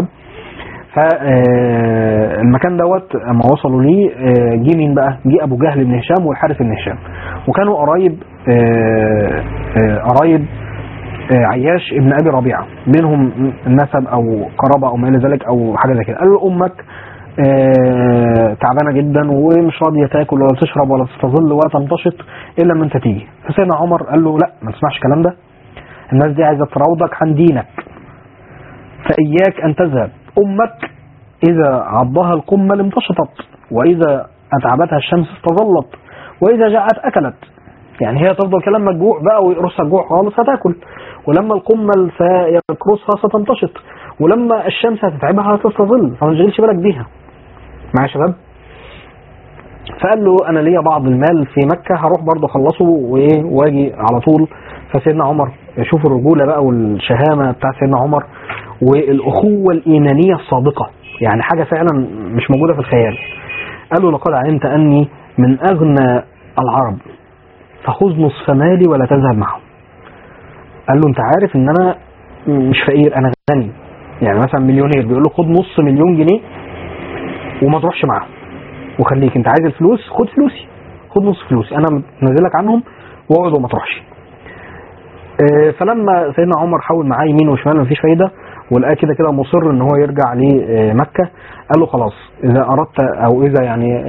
فالمكان دوت اما وصلوا ليه جه مين بقى؟ جه ابو جهل بن هشام والحارث بن هشام، وكانوا قرايب قرايب عياش ابن ابي ربيعه، بينهم نسب او قرابه او ما الى ذلك او حاجه زي كده. قال له امك آه تعبانه جدا ومش راضيه تاكل ولا تشرب ولا تستظل ولا تنتشط الا لما انت تيجي. فسيدنا عمر قال له لا ما تسمعش الكلام ده، الناس دي عايزه تراودك عن دينك، فاياك ان تذهب. امك اذا عضها القمل انتشطت، واذا اتعبتها الشمس استظلت، واذا جاءت اكلت. يعني هي تفضل كلام مجوع بقى ويقرصها الجوع خالص هتاكل، ولما القمل سيقرصها ستنتشط، ولما الشمس هتتعبها هتستظل، فما تشغلش بالك بيها. معايا يا شباب؟ فقال له انا ليا بعض المال في مكة هروح برضه اخلصه وايه واجي على طول. فسيدنا عمر يشوف الرجولة بقى والشهامة بتاع سيدنا عمر والاخوة الايمانية الصادقة، يعني حاجة فعلا مش موجودة في الخيال. قال له لقد علمت اني من اغنى العرب فخذ نصف مالي ولا تذهب معه. قال له انت عارف ان انا مش فقير، انا غني، يعني مثلا مليونير بيقول له خد نص مليون جنيه وما تروحش معاه وخليك انت عايز الفلوس خد فلوسي، خد نص فلوسي انا نزلك عنهم واقعد وما تروحش. فلما سيدنا عمر حاول معاه يمين وشمال مفيش فايدة، ولقى كده كده مصر ان هو يرجع لمكة، قال له خلاص إذا أردت أو إذا يعني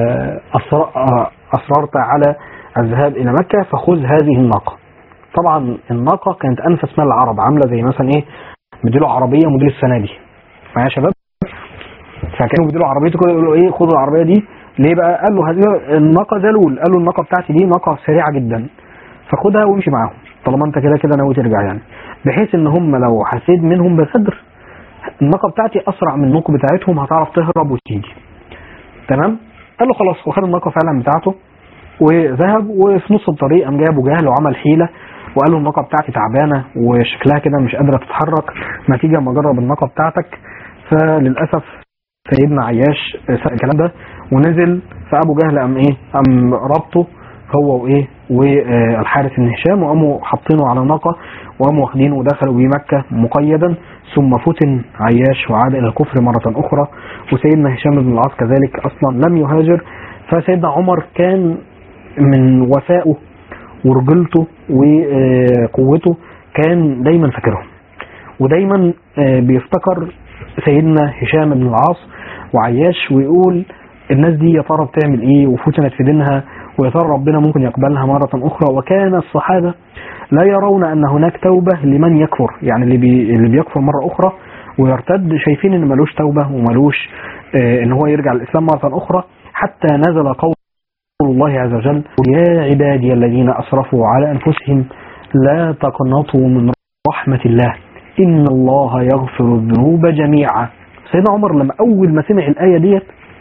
أصررت على الذهاب إلى مكة فخذ هذه الناقة. طبعا الناقة كانت أنفس مال العرب، عاملة زي مثلا إيه مديله عربية مدير السنة دي معايا شباب، فكانوا مديله عربيته كده يقولوا إيه خذوا العربية دي ليه بقى؟ قال له هذه الناقة ذلول، قال له الناقة بتاعتي دي ناقة سريعة جدا فخدها وامشي معاهم طالما انت كده كده ناوي ترجع، يعني بحيث ان هم لو حسيت منهم بغدر الناقة بتاعتي اسرع من الناقة بتاعتهم هتعرف تهرب وتيجي. تمام؟ قال له خلاص، وخد الناقة فعلا بتاعته وذهب، وفي نص الطريق قام جاي ابو جهل وعمل حيلة وقال له الناقة بتاعتي تعبانة وشكلها كده مش قادرة تتحرك، ما تيجي اما اجرب الناقة بتاعتك. فللاسف سيدنا عياش الكلام ده ونزل، فابو جهل قام ايه قام ربطه هو وايه والحارث بن هشام وقاموا حاطينه على ناقه وقاموا واخدينه ودخلوا بيه مكه مقيدا، ثم فتن عياش وعاد الى الكفر مره اخرى. وسيدنا هشام بن العاص كذلك اصلا لم يهاجر. فسيدنا عمر كان من وفائه ورجلته وقوته كان دايما فاكرهم، ودايما بيفتكر سيدنا هشام بن العاص وعياش ويقول الناس دي يا ترى بتعمل ايه وفتنت في دينها ويا ترى ربنا ممكن يقبلها مرة أخرى. وكان الصحابة لا يرون أن هناك توبة لمن يكفر، يعني اللي, بي اللي بيكفر مرة أخرى ويرتد شايفين أن ملوش توبة وملوش آه أن هو يرجع الإسلام مرة أخرى، حتى نزل قول الله عز وجل يا عبادي الذين أسرفوا على أنفسهم لا تقنطوا من رحمة الله إن الله يغفر الذنوب جميعا. سيدنا عمر لما أول ما سمع الآية ديت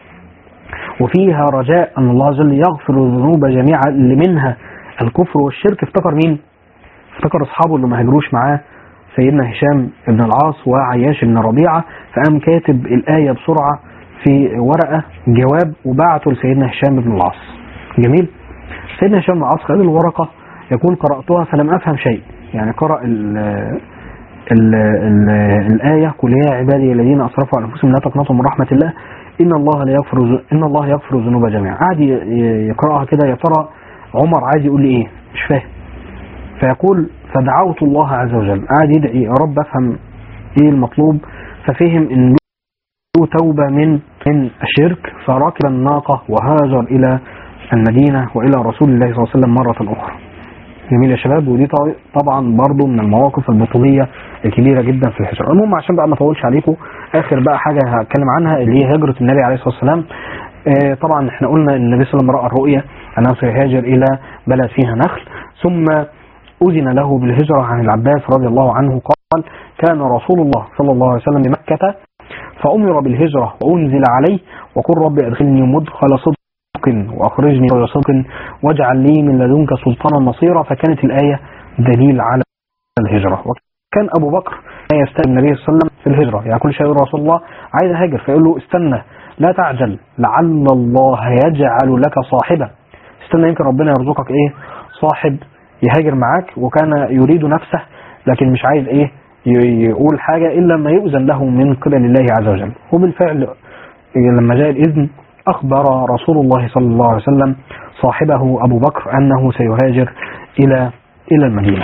وفيها رجاء أن الله جل يغفر الذنوب جميعا اللي منها الكفر والشرك، افتكر مين؟ افتكر أصحابه اللي ما هاجروش معاه سيدنا هشام بن العاص وعياش بن ربيعة، فقام كاتب الآية بسرعة في ورقة جواب وبعته لسيدنا هشام بن العاص. جميل. سيدنا هشام بن العاص خد الورقة يقول قرأتها فلم أفهم شيء، يعني قرأ ال ال ال الآية قل يا عبادي الذين أسرفوا على أنفسهم لا تقنطوا من رحمة الله إن الله لا يغفر إن الله يغفر الذنوب جميعا. قاعد يقرأها كده، يا ترى عمر عايز يقول لي إيه؟ مش فاهم. فيقول فدعوت الله عز وجل، قاعد يدعي يا رب أفهم إيه المطلوب، ففهم إن له توبة من من الشرك، فركب الناقة وهاجر إلى المدينة وإلى رسول الله صلى الله عليه وسلم مرة أخرى. جميل يا شباب. ودي طبعا برضو من المواقف البطولية الكبيرة جدا في الهجرة. المهم عشان بقى ما اطولش عليكم، اخر بقى حاجة هتكلم عنها اللي هي هجرة النبي عليه الصلاة والسلام. آه طبعا احنا قلنا ان النبي صلى الله عليه وسلم رأى الرؤية انه سيهاجر الى بلد فيها نخل، ثم اذن له بالهجرة عن العباس رضي الله عنه قال كان رسول الله صلى الله عليه وسلم بمكة فأمر بالهجرة وأنزل عليه وقل رب أدخلني مدخل صدق وأخرجني خرج صدق واجعل لي من لدنك سلطانا نصيرا. فكانت الآية دليل على الهجرة. وكان أبو بكر يستأذن النبي صلى الله عليه وسلم في الهجرة، يعني كل شيء رسول الله عايز هاجر فيقول له استنى لا تعجل لعل الله يجعل لك صاحبا، استنى يمكن ربنا يرزقك ايه صاحب يهاجر معاك. وكان يريد نفسه لكن مش عايز ايه يقول حاجة إلا ما يؤذن له من قبل الله عز وجل. وبالفعل لما جاء الإذن أخبر رسول الله صلى الله عليه وسلم صاحبه أبو بكر أنه سيهاجر إلى إلى المدينة.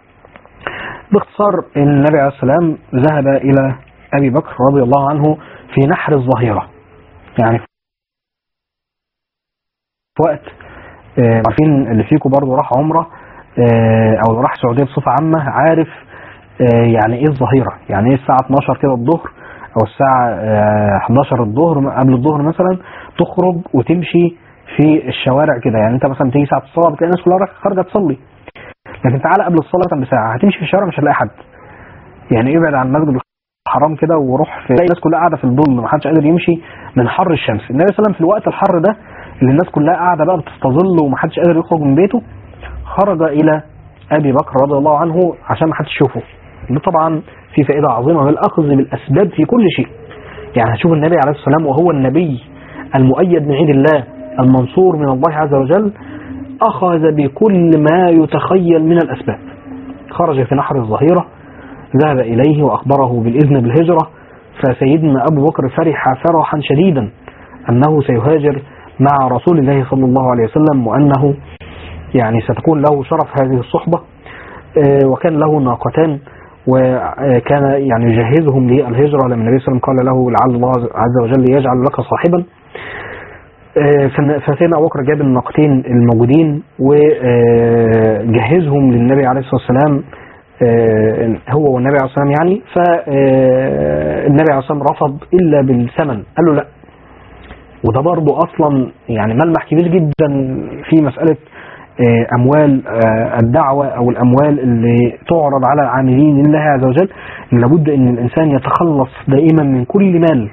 باختصار النبي عليه السلام ذهب إلى أبي بكر رضي الله عنه في نحر الظهيرة، يعني في وقت عارفين اللي فيكم برضو راح عمرة أو راح سعودية بصفة عامة عارف يعني إيه الظهيرة، يعني إيه الساعة اتناشر كده الظهر أو الساعة حداشر الظهر قبل الظهر مثلا تخرج وتمشي في الشوارع كده. يعني أنت مثلا تيجي ساعة الصلاة بتلاقي الناس كلها خارجة تصلي، لكن تعالى قبل الصلاة بساعة هتمشي في الشوارع مش هتلاقي حد. يعني ابعد عن مسجد الحرام كده وروح في الناس كلها قاعدة في الظل ما حدش قادر يمشي من حر الشمس. النبي صلى الله عليه وسلم في الوقت الحر ده اللي الناس كلها قاعدة بقى بتستظل وما حدش قادر يخرج من بيته خرج إلى أبي بكر رضي الله عنه عشان ما حدش يشوفه. ده طبعا في فائدة عظيمة من الأخذ بالأسباب في كل شيء. يعني هشوف النبي عليه الصلاة والسلام وهو النبي المؤيد من عند الله المنصور من الله عز وجل أخذ بكل ما يتخيل من الأسباب. خرج في نحر الظهيرة ذهب إليه وأخبره بالإذن بالهجرة، فسيدنا أبو بكر فرح فرحا شديدا أنه سيهاجر مع رسول الله صلى الله عليه وسلم وأنه يعني ستكون له شرف هذه الصحبة. وكان له ناقتان وكان يعني يجهزهم للهجرة لما النبي صلى الله عليه وسلم قال له لعل الله عز وجل يجعل لك صاحبا. فسيدنا أبو بكر جاب الناقتين الموجودين وجهزهم للنبي عليه الصلاة والسلام هو والنبي عليه الصلاة والسلام يعني. فالنبي عليه الصلاة والسلام رفض إلا بالثمن، قال له لا. وده برضو أصلا يعني ملمح كبير جدا في مسألة أموال الدعوة أو الأموال اللي تعرض على العاملين لله عز وجل. لابد أن الإنسان يتخلص دائما من كل مال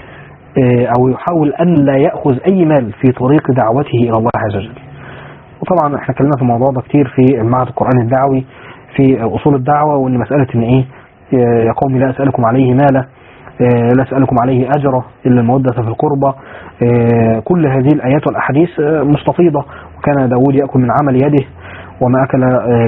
أو يحاول أن لا يأخذ أي مال في طريق دعوته إلى الله عز وجل. وطبعا احنا اتكلمنا في الموضوع ده كتير في المعهد القرآني الدعوي في أصول الدعوة، وأن مسألة أن إيه يا قوم لا أسألكم عليه مالا لا أسألكم عليه أجرا إلا المودة في القربى. كل هذه الآيات والأحاديث مستفيضة. وكان داود يأكل من عمل يده وما أكل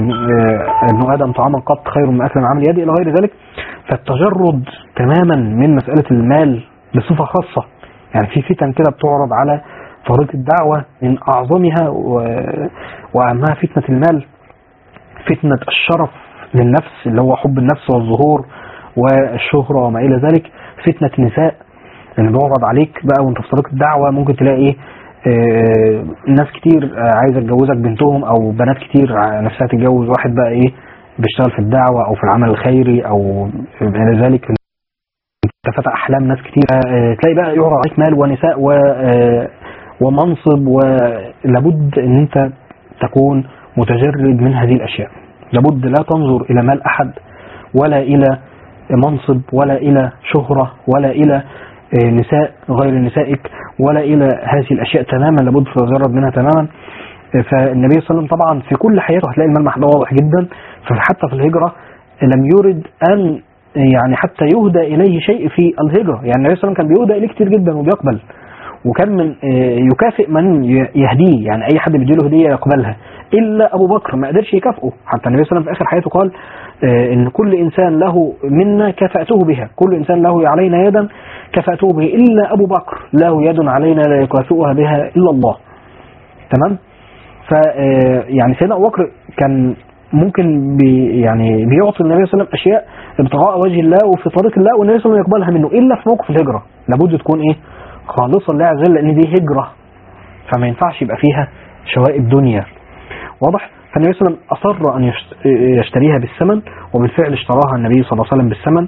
ابن آدم طعاما قط خير من أكل من عمل يده إلى غير ذلك. فالتجرد تماما من مسألة المال بصفة خاصة، يعني في فتن كده بتعرض على طريق الدعوة من أعظمها وأهمها فتنة المال، فتنة الشرف للنفس اللي هو حب النفس والظهور والشهرة وما إلى ذلك، فتنة النساء اللي بيعرض عليك بقى وانت في طريق الدعوة. ممكن تلاقي ايه اه ناس كتير عايزة تجوزك بنتهم او بنات كتير نفسها تتجوز واحد بقى ايه بيشتغل في الدعوة او في العمل الخيري او الى ذلك. انت فتح احلام ناس كتير اه تلاقي بقى يعرض عليك مال ونساء و اه ومنصب، ولابد ان انت تكون متجرد من هذه الاشياء. لابد لا تنظر الى مال احد ولا الى منصب ولا الى شهرة ولا الى نساء غير نسائك ولا إلى هذه الأشياء تماما، لابد تتجرد منها تماما. فالنبي صلى الله عليه وسلم طبعا في كل حياته هتلاقي الملمح ده واضح جدا. فحتى في الهجرة لم يرد أن يعني حتى يهدى إليه شيء في الهجرة. يعني النبي صلى الله عليه وسلم كان بيهدى إليه كتير جدا وبيقبل، وكان من يكافئ من يهديه، يعني أي حد بيديله هدية يقبلها إلا أبو بكر ما قدرش يكافئه. حتى النبي صلى الله عليه وسلم في آخر حياته قال إن كل إنسان له منا كفأته بها، كل إنسان له علينا يدا كفأته به إلا أبو بكر له يد علينا لا يكافئها بها إلا الله. تمام. ف يعني سيدنا أبو بكر كان ممكن بي يعني بيعطي النبي صلى الله عليه وسلم أشياء ابتغاء وجه الله وفي طريق الله، والنبي صلى الله عليه وسلم يقبلها منه إلا في موقف الهجرة. لابد تكون إيه خالصا لله عز وجل، لأن دي هجرة فما ينفعش يبقى فيها شوائب دنيا. واضح. فالنبي صلى الله عليه وسلم أصر أن يشتريها بالثمن، وبالفعل اشتراها النبي صلى الله عليه وسلم بالثمن.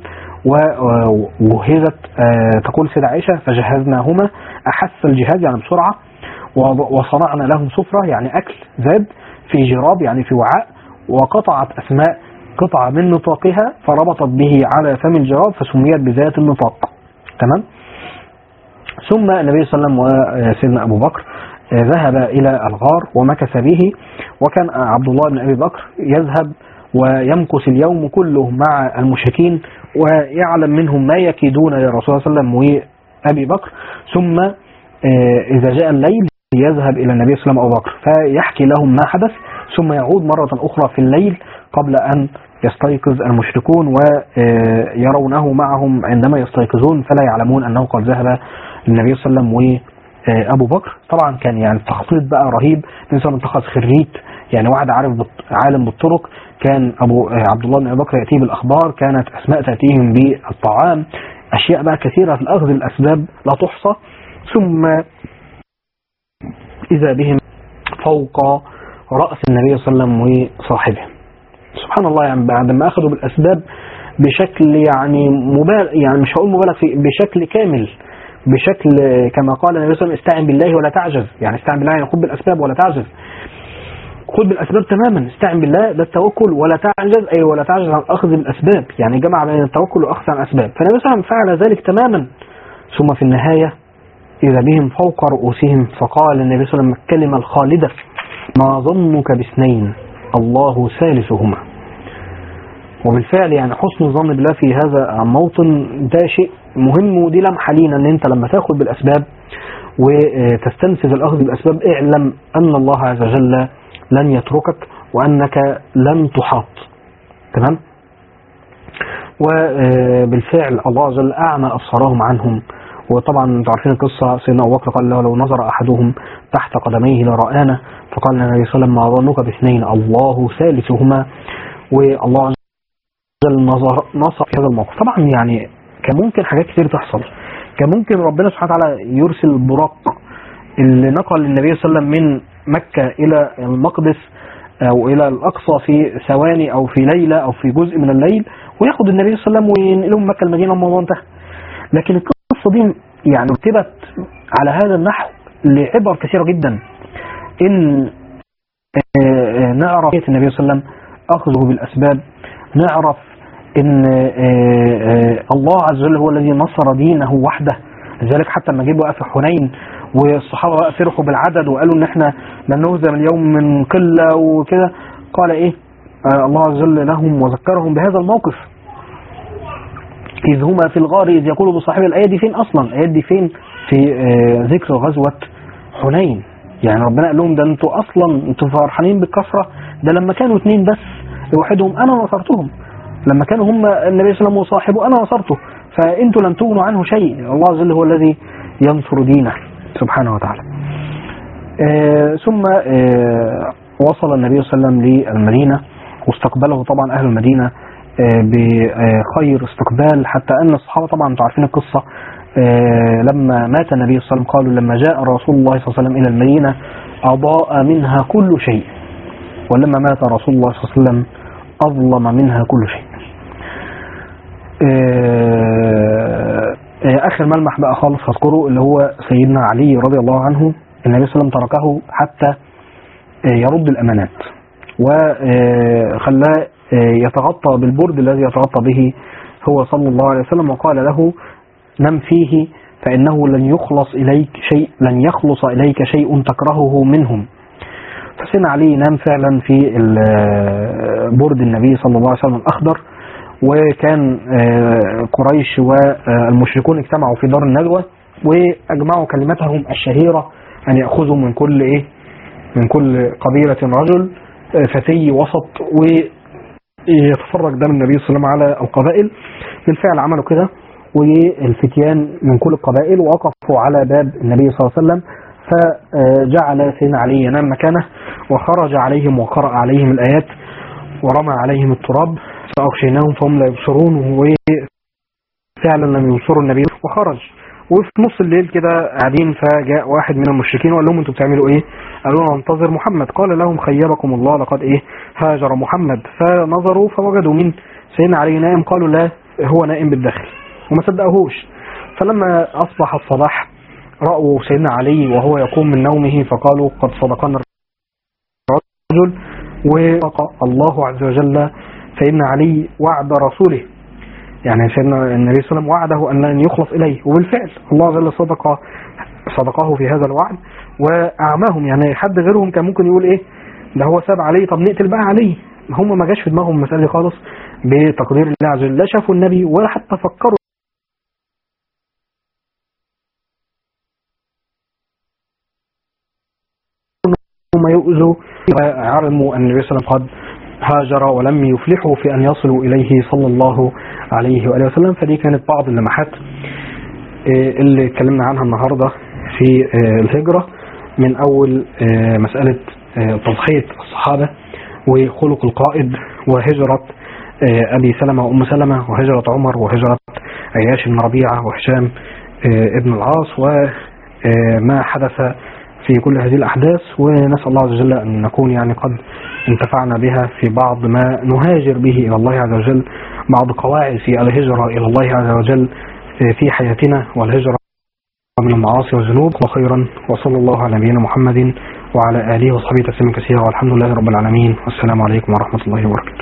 وجهزت تقول سيدة عائشة فجهزناهما أحس الجهاز يعني بسرعة، وصنعنا لهم سفرة يعني أكل زاد في جراب يعني في وعاء، وقطعت أسماء قطعة من نطاقها فربطت به على فم الجراب فسميت بذات النطاق. تمام. ثم النبي صلى الله عليه وسلم وسيدنا أبو بكر ذهب إلى الغار ومكث به، وكان عبد الله بن أبي بكر يذهب ويمكث اليوم كله مع المشركين ويعلم منهم ما يكيدون لرسول الله صلى الله عليه وسلم وأبي بكر. ثم إذا جاء الليل يذهب إلى النبي صلى الله عليه وسلم أبو بكر فيحكي لهم ما حدث، ثم يعود مرة أخرى في الليل قبل أن يستيقظ المشركون ويرونه معهم عندما يستيقظون فلا يعلمون أنه قد ذهب النبي صلى الله عليه وسلم وأبو بكر. طبعا كان يعني تخطيط بقى رهيب. النبي صلى الله عليه وسلم اتخذ خريت يعني واحد عارف عالم بالطرق، كان أبو عبد الله بن أبي بكر يأتيه بالأخبار، كانت أسماء تأتيهم بالطعام، أشياء بقى كثيرة في الأخذ الأسباب لا تحصى. ثم إذا بهم فوق رأس النبي صلى الله عليه وسلم وصاحبه. سبحان الله، يعني بعد ما أخذوا بالأسباب بشكل يعني مبالغ، يعني مش هقول مبالغ فيه، بشكل كامل، بشكل كما قال النبي صلى الله عليه وسلم استعن بالله ولا تعجز. يعني استعن بالله يعني خذ بالأسباب ولا تعجز، خذ بالأسباب تماما، استعن بالله ده التوكل ولا تعجز، أي ولا تعجز عن أخذ الأسباب، يعني جمع بين التوكل وأخذ عن الأسباب. فالنبي صلى الله عليه وسلم فعل ذلك تماما. ثم في النهاية إذا بهم فوق رؤوسهم فقال النبي صلى الله عليه وسلم الكلمة الخالدة ما ظنك باثنين الله ثالثهما. وبالفعل يعني حسن الظن بالله في هذا الموطن ده شيء مهم، ودي لمحة لينا ان انت لما تاخذ بالاسباب وتستنفذ الاخذ بالاسباب اعلم ان الله عز وجل لن يتركك وانك لن تحاط. تمام. وبالفعل الله عز وجل اعمى ابصارهم عنهم. وطبعا انتم عارفين القصه، سيدنا ابو بكر قال له لو نظر احدهم تحت قدميه لرآنا، فقال النبي صلى الله عليه وسلم ما ظنك باثنين الله ثالثهما. والله عز وجل نصر, نصر في هذا الموقف. طبعا يعني كان ممكن حاجات كتير تحصل، كان ممكن ربنا سبحانه وتعالى يرسل البراق اللي نقل النبي صلى الله عليه وسلم من مكة إلى المقدس أو إلى الأقصى في ثواني أو في ليلة أو في جزء من الليل، وياخد النبي صلى الله عليه وسلم وينقله من مكة المدينة والموضوع انتهى. لكن القصة دي يعني رتبت على هذا النحو لعبر كثيرة جدا، إن نعرف النبي صلى الله عليه وسلم أخذه بالأسباب، نعرف إن الله عز وجل هو الذي نصر دينه وحده. لذلك حتى لما جيبوا في حنين والصحابة بقى فرحوا بالعدد وقالوا إن إحنا لن نهزم اليوم من قلة وكده، قال إيه الله عز وجل لهم وذكرهم بهذا الموقف إذ هما في الغار إذ يقولوا بصاحب. الآية دي فين أصلا؟ الآية دي فين؟ في ذكر غزوة حنين. يعني ربنا قال لهم ده انتوا أصلا انتوا فرحانين بالكثرة، ده لما كانوا اثنين بس لوحدهم أنا نصرتهم، لما كانوا هم النبي صلى الله عليه وسلم وصاحبه أنا نصرته، فأنتوا لن تغنوا عنه شيء. الله عز وجل هو الذي ينصر دينه سبحانه وتعالى. آه ثم آه وصل النبي صلى الله عليه وسلم للمدينة، واستقبله طبعا أهل المدينة آه بخير استقبال، حتى أن الصحابة طبعا انتوا عارفين القصة آه لما مات النبي صلى الله عليه وسلم قالوا لما جاء رسول الله صلى الله عليه وسلم إلى المدينة أضاء منها كل شيء، ولما مات رسول الله صلى الله عليه وسلم أظلم منها كل شيء. آه آه آخر ملمح بقى خالص هذكره اللي هو سيدنا علي رضي الله عنه. النبي صلى الله عليه وسلم تركه حتى آه يرد الأمانات، وخلاه يتغطى بالبرد الذي يتغطى به هو صلى الله عليه وسلم، وقال له نم فيه فإنه لن يخلص إليك شيء لن يخلص إليك شيء تكرهه منهم. فسيدنا علي نام فعلا في برد النبي صلى الله عليه وسلم الأخضر، وكان قريش والمشركون اجتمعوا في دار الندوة وأجمعوا كلمتهم الشهيرة أن يأخذوا من كل إيه من كل قبيلة رجل فتي وسط ويتفرج دم النبي صلى الله عليه وسلم على القبائل. بالفعل عملوا كده، والفتيان من كل القبائل وقفوا على باب النبي صلى الله عليه وسلم، فجعل سيدنا علي ينام مكانه وخرج عليهم وقرأ عليهم الآيات ورمى عليهم التراب فأغشيناهم فهم لا يبصرون، وفعلا لم يبصروا النبي وخرج. وفي نص الليل كده قاعدين فجاء واحد من المشركين وقال لهم انتوا بتعملوا ايه؟ قالوا ننتظر محمد. قال لهم خيبكم الله لقد ايه هاجر محمد. فنظروا فوجدوا من سيدنا علي نائم، قالوا لا هو نائم بالداخل وما صدقوهوش. فلما اصبح الصباح رأوا سيدنا علي وهو يقوم من نومه فقالوا قد صدقنا الرجل، وصدق الله عز وجل سيدنا علي وعد رسوله، يعني سيدنا النبي صلى الله عليه وسلم وعده أن لن يخلص إليه، وبالفعل الله عز وجل صدق صدقه في هذا الوعد وأعماهم. يعني حد غيرهم كان ممكن يقول إيه ده هو ساب عليه، طب نقتل بقى عليه. هم ما جاش في دماغهم مسألة خالص بتقدير الله عز وجل، لا شافوا النبي ولا حتى فكروا ما يؤذوا، وعلموا أن النبي صلى الله عليه وسلم قد هاجر ولم يفلحوا في أن يصلوا إليه صلى الله عليه وآله وسلم. فدي كانت بعض اللمحات اللي اتكلمنا عنها النهاردة في الهجرة، من أول مسألة تضحية الصحابة وخلق القائد، وهجرة أبي سلمة وأم سلمة، وهجرة عمر، وهجرة عياش بن ربيعة، وهشام ابن العاص، وما حدث في كل هذه الأحداث. ونسأل الله عز وجل أن نكون يعني قد انتفعنا بها في بعض ما نهاجر به إلى الله عز وجل، بعض قواعد في الهجرة إلى الله عز وجل في حياتنا، والهجرة من المعاصي والذنوب. وخيرا، وصلى الله على نبينا محمد وعلى آله وصحبه تسليما كثيرا، والحمد لله رب العالمين، والسلام عليكم ورحمة الله وبركاته.